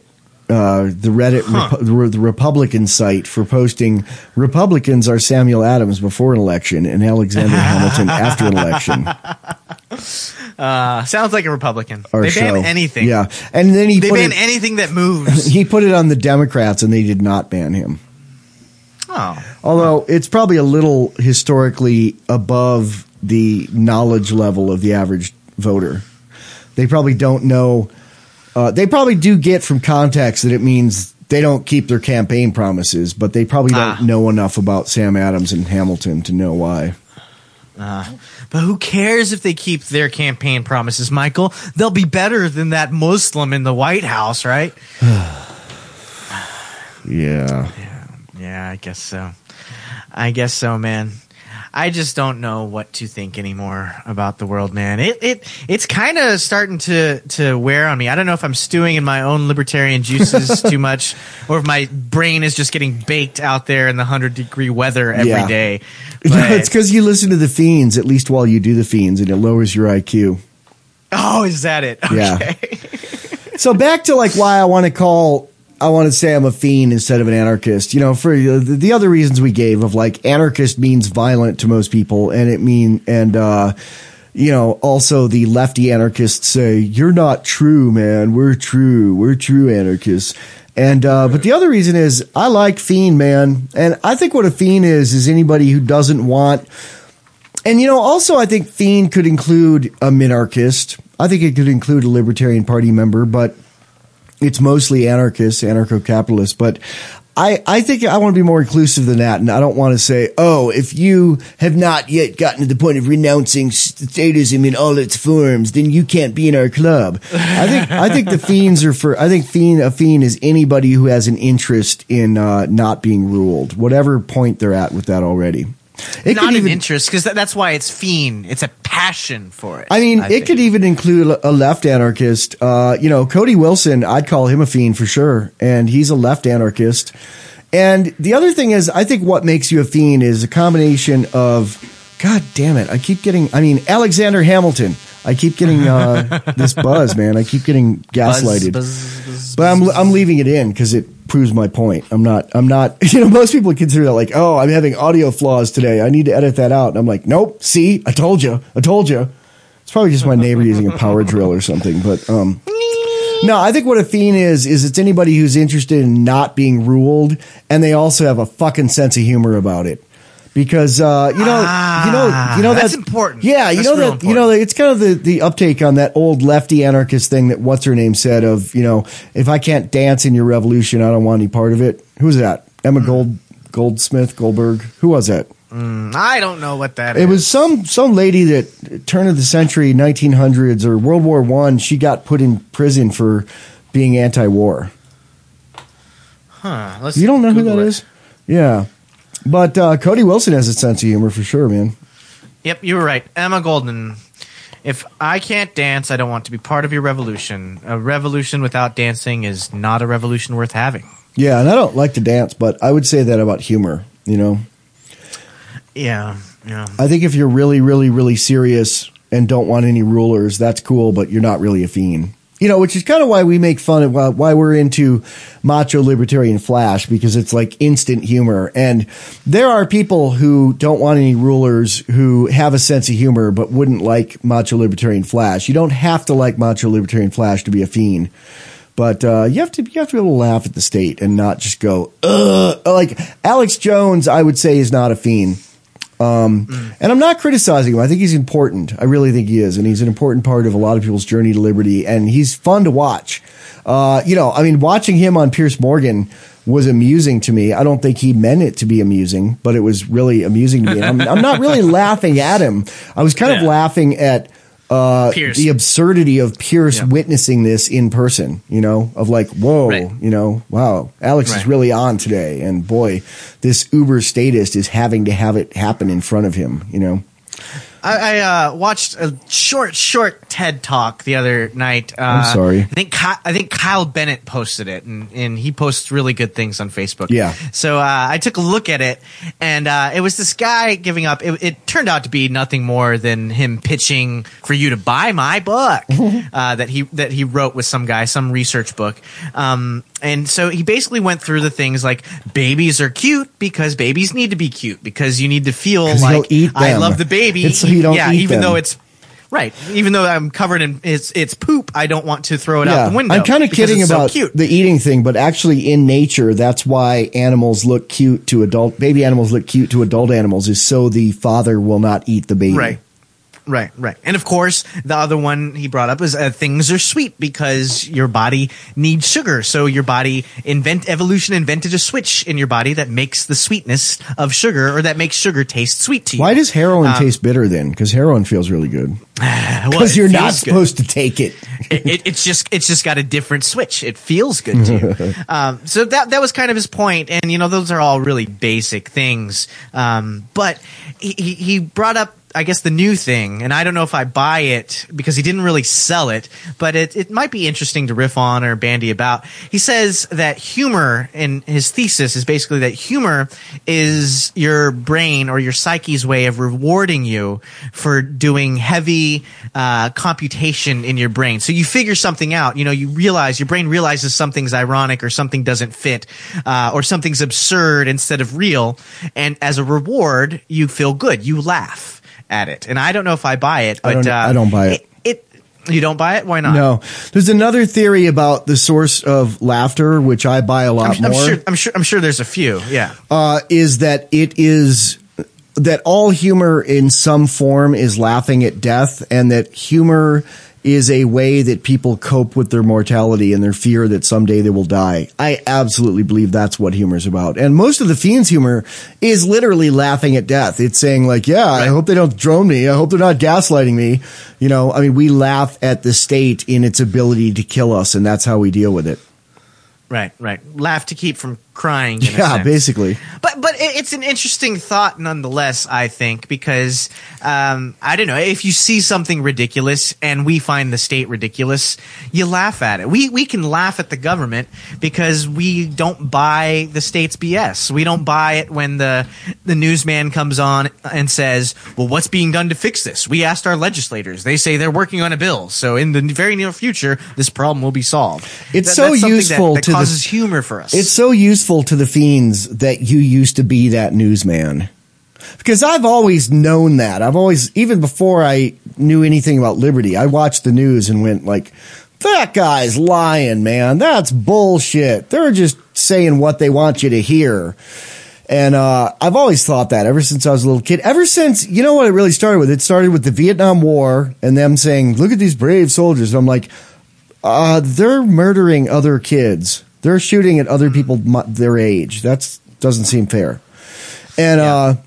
the Republican site, for posting Republicans are Samuel Adams before an election and Alexander Hamilton after an election. Sounds like a Republican. Our They show. ban anything. Yeah. And then They ban anything that moves. He put it on the Democrats and they did not ban him. Oh. Although it's probably a little historically above the knowledge level of the average voter. They probably don't know. They probably do get from context that it means they don't keep their campaign promises, but they probably don't know enough about Sam Adams and Hamilton to know why. But who cares if they keep their campaign promises, Michael? They'll be better than that Muslim in the White House, right? Yeah. Yeah, I guess so, man. I just don't know what to think anymore about the world, man. It's kind of starting to wear on me. I don't know if I'm stewing in my own libertarian juices too much, or if my brain is just getting baked out there in the 100-degree weather every day. No, it's because you listen to the Fiends, at least while you do the Fiends, and it lowers your IQ. Oh, is that it? Okay. Yeah. So back to why I want to say I'm a fiend instead of an anarchist. For the other reasons we gave of anarchist means violent to most people, and also the lefty anarchists say you're not true, man. We're true anarchists. And but the other reason is I like fiend, man, and I think what a fiend is anybody who doesn't want. And also I think fiend could include a minarchist. I think it could include a Libertarian Party member, but it's mostly anarchists, anarcho-capitalists, but I think I want to be more inclusive than that, and I don't want to say, if you have not yet gotten to the point of renouncing statism in all its forms, then you can't be in our club. I think the fiends are a fiend is anybody who has an interest in not being ruled, whatever point they're at with that already. Not an interest, because that's why it's fiend. It's a passion for it. It could even include a left anarchist. Cody Wilson, I'd call him a fiend for sure, and he's a left anarchist. And the other thing is, I think what makes you a fiend is a combination of, God damn it, Alexander Hamilton. I keep getting this buzz, man. I keep getting gaslighted. But I'm leaving it in because it proves my point. I'm not, most people consider that I'm having audio flaws today. I need to edit that out. And I'm like, nope, see, I told you. It's probably just my neighbor using a power drill or something. But, no, I think what a fiend is it's anybody who's interested in not being ruled, and they also have a fucking sense of humor about it. Because that's important. Yeah, it's kind of the uptake on that old lefty anarchist thing that what's her name said of, if I can't dance in your revolution, I don't want any part of it. Who's that? Emma Goldberg. Who was that? I don't know what that is. It was some lady that turn of the century 1900s or World War I. She got put in prison for being anti-war. Huh? You don't know who that is? Yeah. But Cody Wilson has a sense of humor for sure, man. Yep, you were right. Emma Goldman. If I can't dance, I don't want to be part of your revolution. A revolution without dancing is not a revolution worth having. Yeah, and I don't like to dance, but I would say that about humor, you know? Yeah. I think if you're really, really, really serious and don't want any rulers, that's cool, but you're not really a fiend. You know, which is kind of why we make fun of why we're into Macho Libertarian Flash, because it's like instant humor. And there are people who don't want any rulers who have a sense of humor but wouldn't like Macho Libertarian Flash. You don't have to like Macho Libertarian Flash to be a fiend. But you have to be able to laugh at the state and not just go, ugh. Like Alex Jones, I would say, is not a fiend. And I'm not criticizing him. I think he's important. I really think he is. And he's an important part of a lot of people's journey to liberty. And he's fun to watch. Watching him on Piers Morgan was amusing to me. I don't think he meant it to be amusing, but it was really amusing to me. I'm not really laughing at him. I was kind of laughing at the absurdity of Pierce witnessing this in person, you know, of like, whoa, you know, wow, Alex is really on today. And boy, this uber statist is having to have it happen in front of him, you know. I watched a short TED Talk the other night. I'm sorry. I think Kyle Bennett posted it, and he posts really good things on Facebook. Yeah. So I took a look at it, and it was this guy giving up. It turned out to be nothing more than him pitching for you to buy my book that he wrote with some guy, some research book. And so he basically went through the things like babies are cute because babies need to be cute because you need to feel like I love the baby. Even though I'm covered in its poop, I don't want to throw it out the window. I'm kind of kidding about the eating thing, but actually in nature, that's why animals look cute to baby animals look cute to adult animals, is so the father will not eat the baby. Right. And of course, the other one he brought up is things are sweet because your body needs sugar. So your body evolution invented a switch in your body that makes the sweetness of sugar, or that makes sugar taste sweet to you. Why does heroin taste bitter then? Because heroin feels really good. Because you're not supposed to take it. It's just got a different switch. It feels good to you. So that was kind of his point. And you know, those are all really basic things. But he brought up, I guess, the new thing, and I don't know if I buy it because he didn't really sell it, but it might be interesting to riff on or bandy about. He says that humor, in his thesis, is basically that humor is your brain or your psyche's way of rewarding you for doing heavy computation in your brain. So you figure something out, you know, your brain realizes something's ironic or something doesn't fit, or something's absurd instead of real, and as a reward, you feel good, you laugh at it. And I don't know if I buy it, but I don't buy it. You don't buy it? Why not? No. There's another theory about the source of laughter, which I buy a lot more. I'm sure there's a few. Yeah. Is that it is that all humor in some form is laughing at death, and that humor is a way that people cope with their mortality and their fear that someday they will die. I absolutely believe that's what humor is about. And most of the Fiend's humor is literally laughing at death. It's saying like, I hope they don't drone me. I hope they're not gaslighting me. You know, I mean, we laugh at the state in its ability to kill us, and that's how we deal with it. Right. Laugh to keep from crying. In a sense. Basically. But it's an interesting thought nonetheless, I think, because I don't know, if you see something ridiculous and we find the state ridiculous, you laugh at it. We can laugh at the government because we don't buy the state's BS. We don't buy it when the newsman comes on and says, well, what's being done to fix this? We asked our legislators. They say they're working on a bill. So in the very near future, this problem will be solved. It's so useful that causes humor for us. It's so useful to the Fiends that you used to be that newsman. Because I've always known that. Even before I knew anything about liberty, I watched the news and went like, that guy's lying, man. That's bullshit. They're just saying what they want you to hear. And I've always thought that ever since I was a little kid. Ever since, you know what it really started with? It started with the Vietnam War and them saying, look at these brave soldiers. And I'm like, they're murdering other kids. They're shooting at other people their age. That doesn't seem fair. And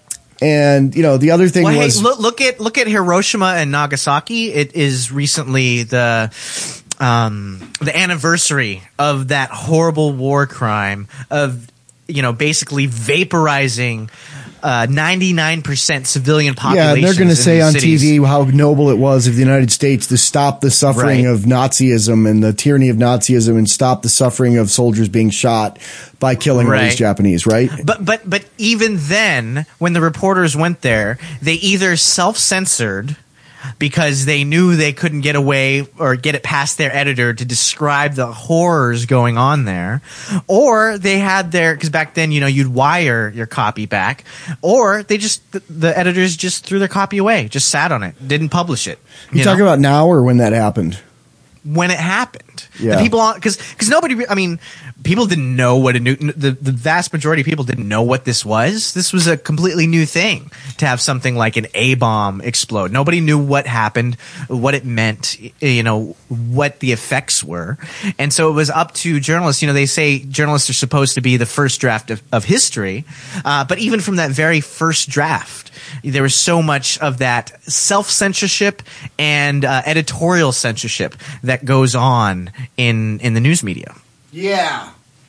and you know, the other thing was, hey, look at Hiroshima and Nagasaki. It is recently the anniversary of that horrible war crime of basically vaporizing 99% civilian population. Yeah, and they're going to say on cities. TV how noble it was of the United States to stop the suffering of Nazism and the tyranny of Nazism and stop the suffering of soldiers being shot by killing all these Japanese, right? But even then, when the reporters went there, they either self-censored because they knew they couldn't get away or get it past their editor to describe the horrors going on there, or they had because back then, you'd wire your copy back, or they the editors just threw their copy away, just sat on it, didn't publish it. You talking about now or when that happened? When it happened. Yeah. The people because nobody, people didn't know what the vast majority of people didn't know what this was. This was a completely new thing to have something like an A-bomb explode. Nobody knew what happened, what it meant, what the effects were. And so it was up to journalists. They say journalists are supposed to be the first draft of history. But even from that very first draft, there was so much of that self-censorship and editorial censorship that goes on in the news media. Yeah,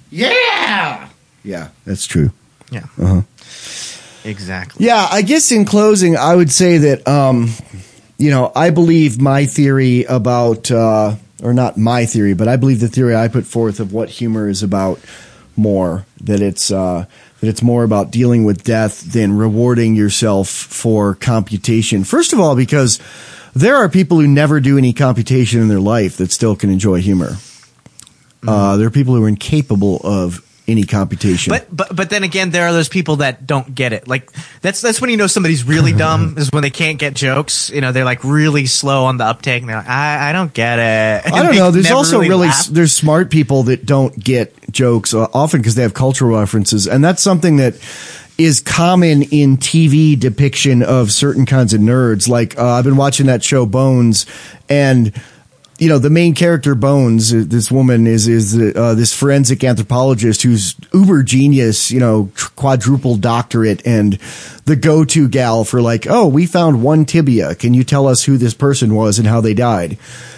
that's true. Yeah. Exactly. Yeah, I guess in closing, I would say that, I believe my theory about, or not my theory, but I believe the theory I put forth of what humor is about more, that it's more about dealing with death than rewarding yourself for computation. First of all, because there are people who never do any computation in their life that still can enjoy humor. There are people who are incapable of any computation. But then again, there are those people that don't get it. Like that's when somebody's really dumb is when they can't get jokes. They're like really slow on the uptake, and they're like, I don't get it. I don't know. There's also there's smart people that don't get jokes often because they have cultural references, and that's something that is common in TV depiction of certain kinds of nerds. Like I've been watching that show Bones, and the main character Bones, this woman is this forensic anthropologist who's uber genius, quadruple doctorate, and the go-to gal for like, oh, we found one tibia. Can you tell us who this person was and how they died?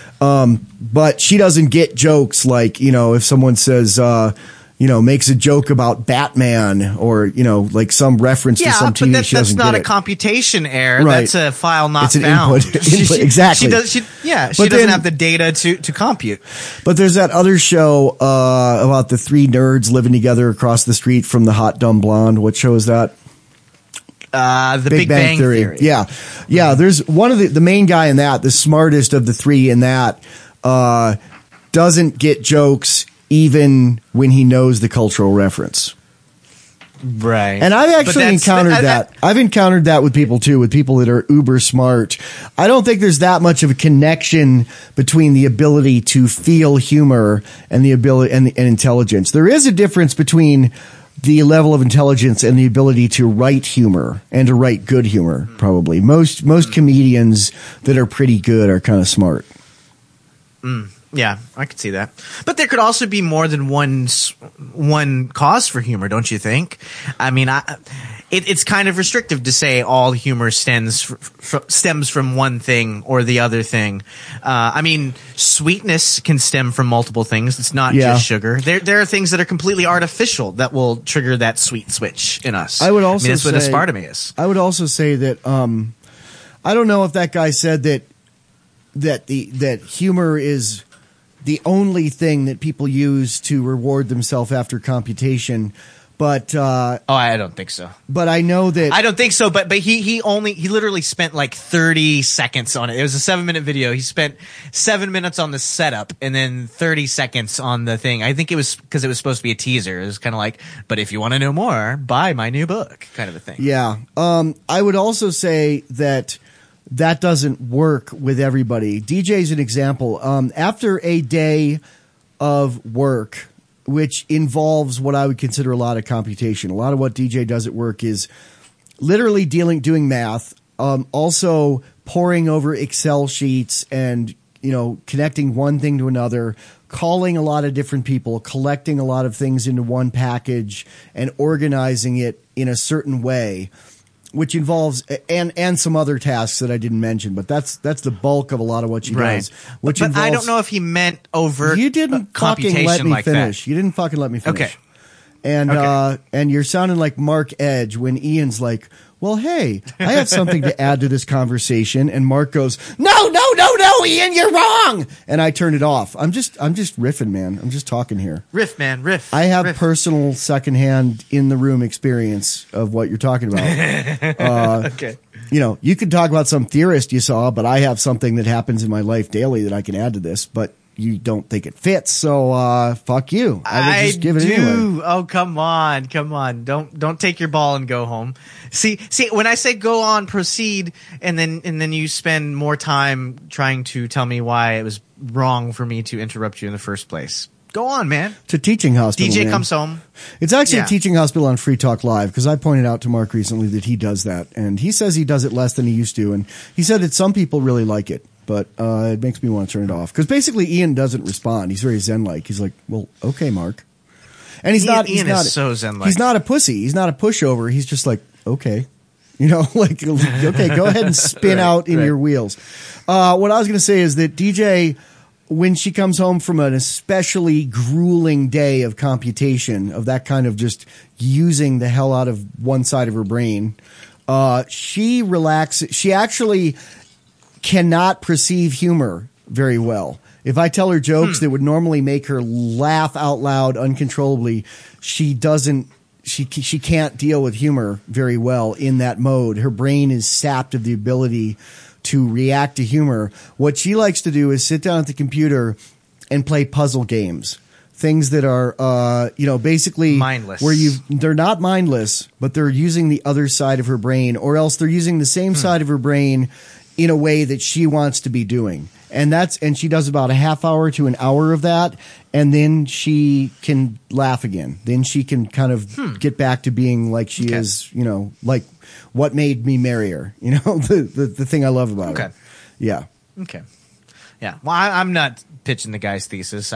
But she doesn't get jokes like, if someone says, makes a joke about Batman or, like some reference to some TV. But that's not a computation error. Right. That's a file not it's an found. Input. Exactly. She doesn't have the data to compute. But there's that other show about the three nerds living together across the street from the hot dumb blonde. What show is that? The Big Bang Theory. Yeah. There's one of the main guy in that, the smartest of the three in that, doesn't get jokes even when he knows the cultural reference. Right. And I've actually encountered that. I've encountered that with people too, with people that are uber smart. I don't think there's that much of a connection between the ability to feel humor and the ability and intelligence. There is a difference between the level of intelligence and the ability to write humor and to write good humor, probably. Most comedians that are pretty good are kind of smart. Yeah, I could see that. But there could also be more than one cause for humor, don't you think? I mean, it's kind of restrictive to say all humor stems from one thing or the other thing. I mean, sweetness can stem from multiple things. It's not just sugar. There are things that are completely artificial that will trigger that sweet switch in us. I would also that's what aspartame is. I would also say that I don't know if that guy said that humor is the only thing that people use to reward themselves after computation. But I don't think so. But I know that I don't think so. But he literally spent like 30 seconds on it. It was a 7-minute video. He spent 7 minutes on the setup and then 30 seconds on the thing. I think it was because it was supposed to be a teaser. It was kind of like, but if you want to know more, buy my new book, kind of a thing. Yeah. I would also say that doesn't work with everybody. DJ's an example. After a day of work, which involves what I would consider a lot of computation, a lot of what DJ does at work is literally doing math, also poring over Excel sheets and, connecting one thing to another, calling a lot of different people, collecting a lot of things into one package and organizing it in a certain way, which involves and some other tasks that I didn't mention, but that's the bulk of a lot of what she does. Which but involves, I don't know if he meant overt. You didn't fucking computation let me like finish. that. You didn't fucking let me finish. Okay. and you're sounding like Mark Edge when Ian's like, well, hey, I have something to add to this conversation. And Mark goes, no, Ian, you're wrong. And I turn it off. I'm just riffing, man. I'm just talking here. Riff, man, riff. I have riff. personal secondhand in the room experience of what you're talking about. Okay. You know, you could talk about some theorist you saw, but I have something that happens in my life daily that I can add to this, but you don't think it fits. So, fuck you. I would just give it anyway. Oh, come on. Don't take your ball and go home. See, when I say go on, proceed, and then you spend more time trying to tell me why it was wrong for me to interrupt you in the first place. Go on, man. It's a teaching hospital. DJ man. comes home. It's actually a teaching hospital on Free Talk Live, because I pointed out to Mark recently that he does that, and he says he does it less than he used to, and he said that some people really like it, but it makes me want to turn it off, because basically Ian doesn't respond. He's very zen-like. He's like, well, okay, Mark. And Ian is so zen-like. He's not a pussy. He's not a pushover. He's just like, okay. You know, like, okay, go ahead and spin out in your wheels. What I was going to say is that DJ, when she comes home from an especially grueling day of computation, of that kind of just using the hell out of one side of her brain, she relaxes. She actually cannot perceive humor very well. If I tell her jokes that would normally make her laugh out loud uncontrollably, she can't deal with humor very well in that mode. Her brain is sapped of the ability to react to humor. What she likes to do is sit down at the computer and play puzzle games. Things that are, basically mindless. They're not mindless, but they're using the other side of her brain, or else they're using the same side of her brain in a way that she wants to be doing. And she does about a half hour to an hour of that, and then she can laugh again. Then she can kind of get back to being like she is, like what made me marry her, the thing I love about her. Yeah. Okay. Yeah. Well, I'm not pitching the guy's thesis.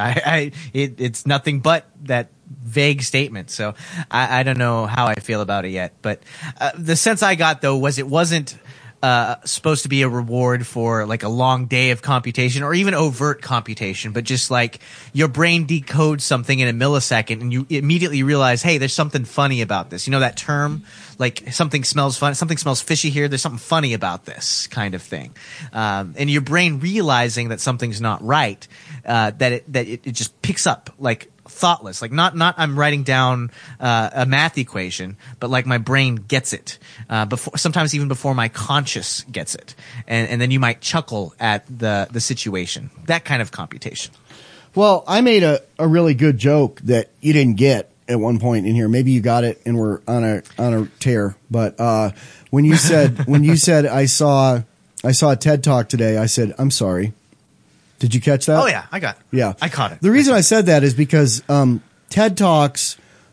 It's nothing but that vague statement. So I don't know how I feel about it yet. But the sense I got, though, was it wasn't supposed to be a reward for like a long day of computation or even overt computation, but just like your brain decodes something in a millisecond and you immediately realize, hey, there's something funny about this. You know that term, like something smells fun, something smells fishy here. There's something funny about this kind of thing. And your brain realizing that something's not right, that it just picks up like thoughtless, like not I'm writing down a math equation, but like my brain gets it before, sometimes even before my conscious gets it, and then you might chuckle at the situation. That kind of computation. Well, I made a really good joke that you didn't get at one point in here. Maybe you got it and we're on a tear. But when you said I saw a TED Talk today, I said I'm sorry. Did you catch that? Oh, yeah, I got it. Yeah. I caught it. The reason I said that is because TED Talks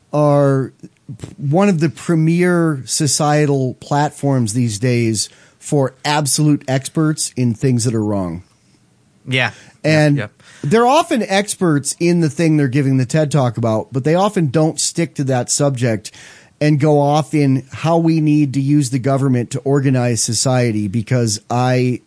are one of the premier societal platforms these days for absolute experts in things that are wrong. Yeah. And they're often experts in the thing they're giving the TED Talk about, but they often don't stick to that subject and go off in how we need to use the government to organize society, because they're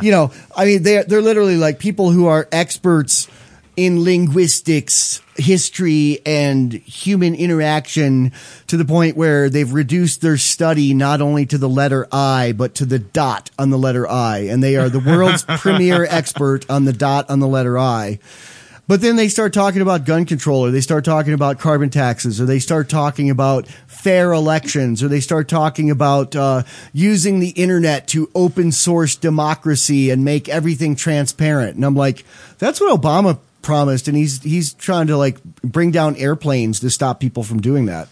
literally like people who are experts in linguistics, history, and human interaction to the point where they've reduced their study not only to the letter I, but to the dot on the letter I. And they are the world's premier expert on the dot on the letter I. But then they start talking about gun control, or they start talking about carbon taxes, or they start talking about fair elections, or they start talking about using the internet to open source democracy and make everything transparent. And I'm like, that's what Obama promised, and he's trying to like bring down airplanes to stop people from doing that,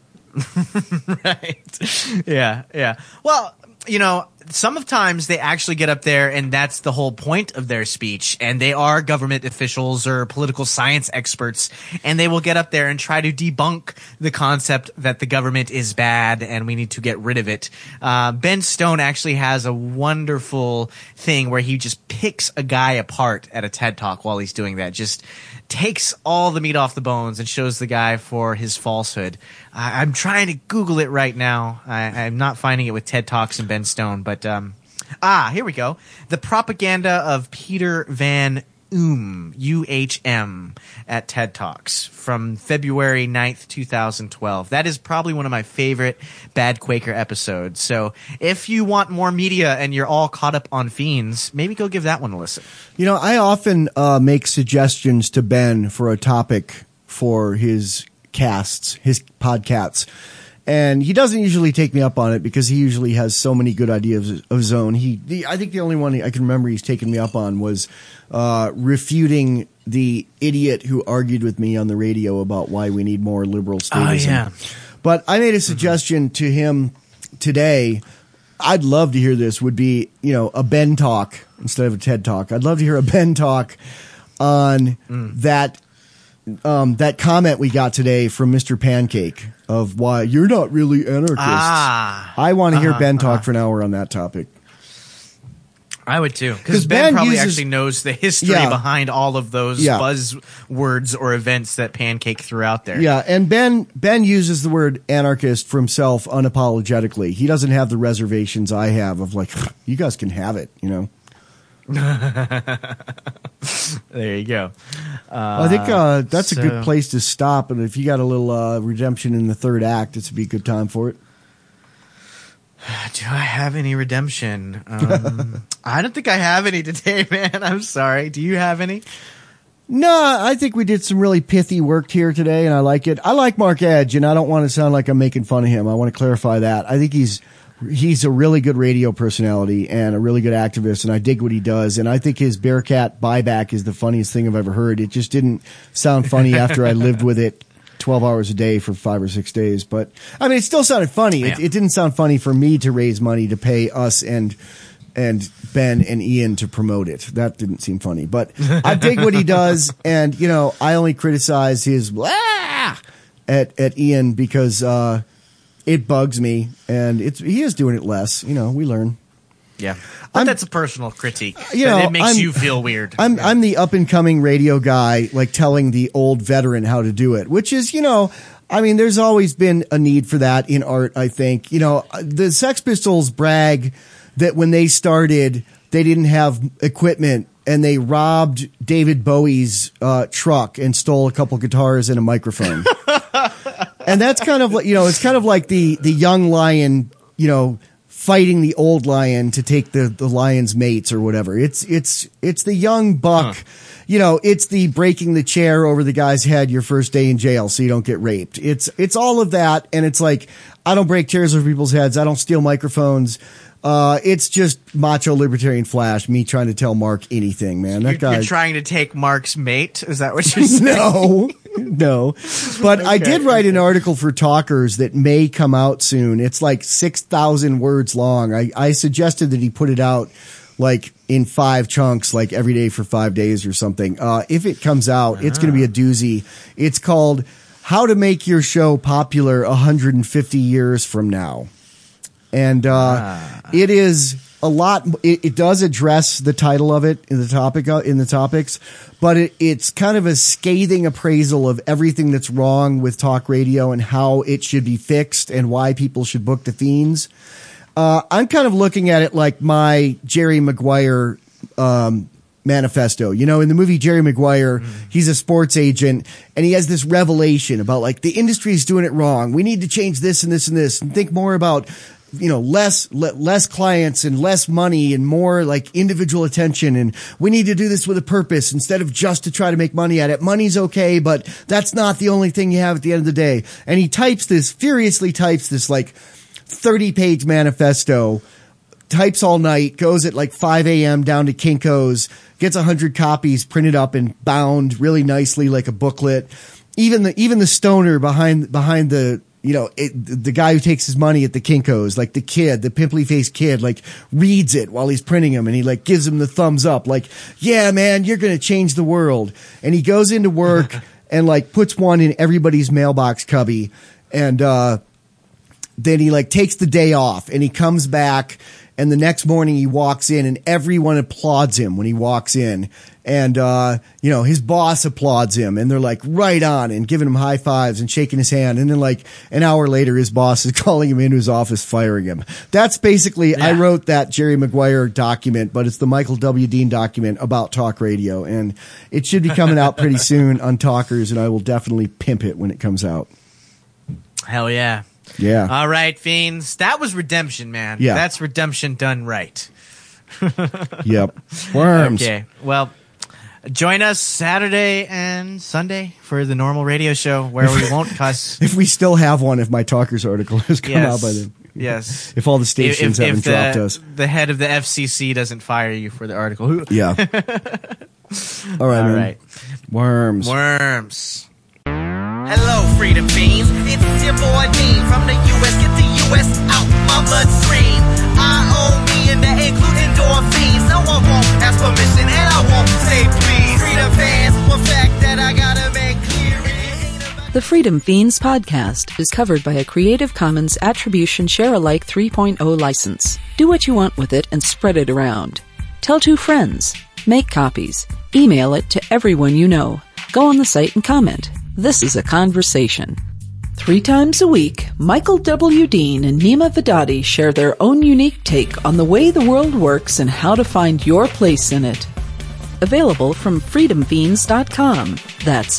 Right. Yeah. Well, sometimes they actually get up there and that's the whole point of their speech, and they are government officials or political science experts, and they will get up there and try to debunk the concept that the government is bad and we need to get rid of it. Ben Stone actually has a wonderful thing where he just picks a guy apart at a TED Talk while he's doing that. Just takes all the meat off the bones and shows the guy for his falsehood. I'm trying to Google it right now. I'm not finding it with TED Talks and Ben Stone, but here we go. The Propaganda of Peter Van UHM at TED Talks from February 9th, 2012. That is probably one of my favorite Bad Quaker episodes. So if you want more media and you're all caught up on Fiends, maybe go give that one a listen. You know, I often make suggestions to Ben for a topic for his casts, his podcasts. And he doesn't usually take me up on it because he usually has so many good ideas of his own. I think the only one I can remember he's taken me up on was refuting the idiot who argued with me on the radio about why we need more liberal statism. Oh, yeah. But I made a suggestion to him today. I'd love to hear this would be, a Ben talk instead of a TED talk. I'd love to hear a Ben talk on that comment we got today from Mr. Pancake of why you're not really anarchists. I want to hear Ben talk for an hour on that topic. I would too, because Ben probably actually knows the history behind all of those buzzwords or events that Pancake threw out there. Yeah, and Ben uses the word anarchist for himself unapologetically. He doesn't have the reservations I have of like, you guys can have it, There you go. I think that's a good place to stop. And if you got a little redemption in the third act, it's be a good time for it. Do I have any redemption? I don't think I have any today, man. I'm sorry. Do you have any? No, I think we did some really pithy work here today, and I like it. I like Mark Edge, and I don't want to sound like I'm making fun of him. I want to clarify that. I think he's a really good radio personality and a really good activist, and I dig what he does. And I think his Bearcat buyback is the funniest thing I've ever heard. It just didn't sound funny after I lived with it 12 hours a day for 5 or 6 days. But, I mean, it still sounded funny. Yeah. It didn't sound funny for me to raise money to pay us and Ben and Ian to promote it. That didn't seem funny. But I dig what he does, and, I only criticize his at Ian because it bugs me, and he is doing it less. We learn. Yeah, but that's a personal critique. It makes you feel weird. I'm the up and coming radio guy, like telling the old veteran how to do it, which is, there's always been a need for that in art. I think, the Sex Pistols brag that when they started, they didn't have equipment and they robbed David Bowie's truck and stole a couple guitars and a microphone. And that's kind of like, it's kind of like the young lion, fighting the old lion to take the lion's mates or whatever. It's the young buck, it's the breaking the chair over the guy's head your first day in jail so you don't get raped. It's all of that. And it's like, I don't break chairs over people's heads. I don't steal microphones. It's just macho libertarian Flash, me trying to tell Mark anything, man. That guy. You're trying to take Mark's mate? Is that what you're saying? No. But okay. I did write an article for Talkers that may come out soon. It's like 6,000 words long. I suggested that he put it out like in 5 chunks, like every day for 5 days or something. If it comes out, it's going to be a doozy. It's called How to Make Your Show Popular 150 Years From Now. And it is a lot. It does address the title of it in the topics, but it's kind of a scathing appraisal of everything that's wrong with talk radio and how it should be fixed and why people should book the Fiends. I'm kind of looking at it like my Jerry Maguire manifesto. In the movie Jerry Maguire, he's a sports agent and he has this revelation about like the industry is doing it wrong. We need to change this and this and this and think more about less clients and less money and more like individual attention. And we need to do this with a purpose instead of just to try to make money at it. Money's okay, but that's not the only thing you have at the end of the day. And he furiously types this like 30-page manifesto, types all night, goes at like 5 a.m. down to Kinko's, gets 100 copies printed up and bound really nicely like a booklet. Even the stoner behind the the guy who takes his money at the Kinko's, like the pimply faced kid, like reads it while he's printing them and he like gives him the thumbs up. Like, yeah, man, you're going to change the world. And he goes into work and like puts one in everybody's mailbox cubby. And, then he like takes the day off and he comes back and the next morning he walks in and everyone applauds him when he walks in. And, his boss applauds him and they're like right on and giving him high fives and shaking his hand. And then like an hour later, his boss is calling him into his office, firing him. That's basically, I wrote that Jerry Maguire document, but it's the Michael W. Dean document about talk radio. And it should be coming out pretty soon on Talkers, and I will definitely pimp it when it comes out. Hell yeah. Yeah. All right, Fiends. That was redemption, man. Yeah. That's redemption done right. Yep. Worms. Okay. Well, join us Saturday and Sunday for the normal radio show where we won't cuss. If we still have one, if my Talkers article has come out by then. Yes. If all the stations haven't dropped us. The head of the FCC doesn't fire you for the article. Yeah. All right, All man. right. Worms. Hello, Freedom Fiends. It's your boy Dean from the U.S. Get the U.S. out my bloodstream. I-O-me and that include endorphins. No one won't ask permission and I won't say please. Freedom fans, one fact that I gotta make clear is The Freedom Fiends podcast is covered by a Creative Commons Attribution Share-alike 3.0 license. Do what you want with it and spread it around. Tell 2 friends. Make copies. Email it to everyone you know. Go on the site and comment. This is a conversation. 3 times a week, Michael W. Dean and Nima Vedadi share their own unique take on the way the world works and how to find your place in it. Available from freedomfiends.com. That's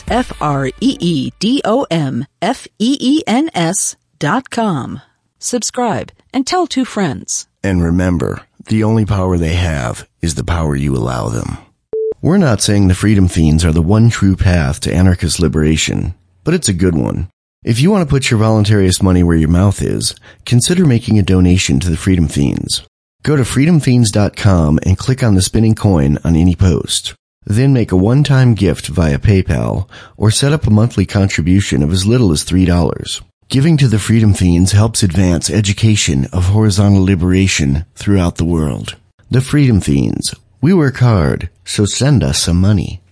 freedomfeens.com. Subscribe and tell 2 friends. And remember, the only power they have is the power you allow them. We're not saying the Freedom Fiends are the one true path to anarchist liberation, but it's a good one. If you want to put your voluntarist money where your mouth is, consider making a donation to the Freedom Fiends. Go to freedomfiends.com and click on the spinning coin on any post. Then make a one-time gift via PayPal or set up a monthly contribution of as little as $3. Giving to the Freedom Fiends helps advance education of horizontal liberation throughout the world. The Freedom Fiends. We work hard, so send us some money.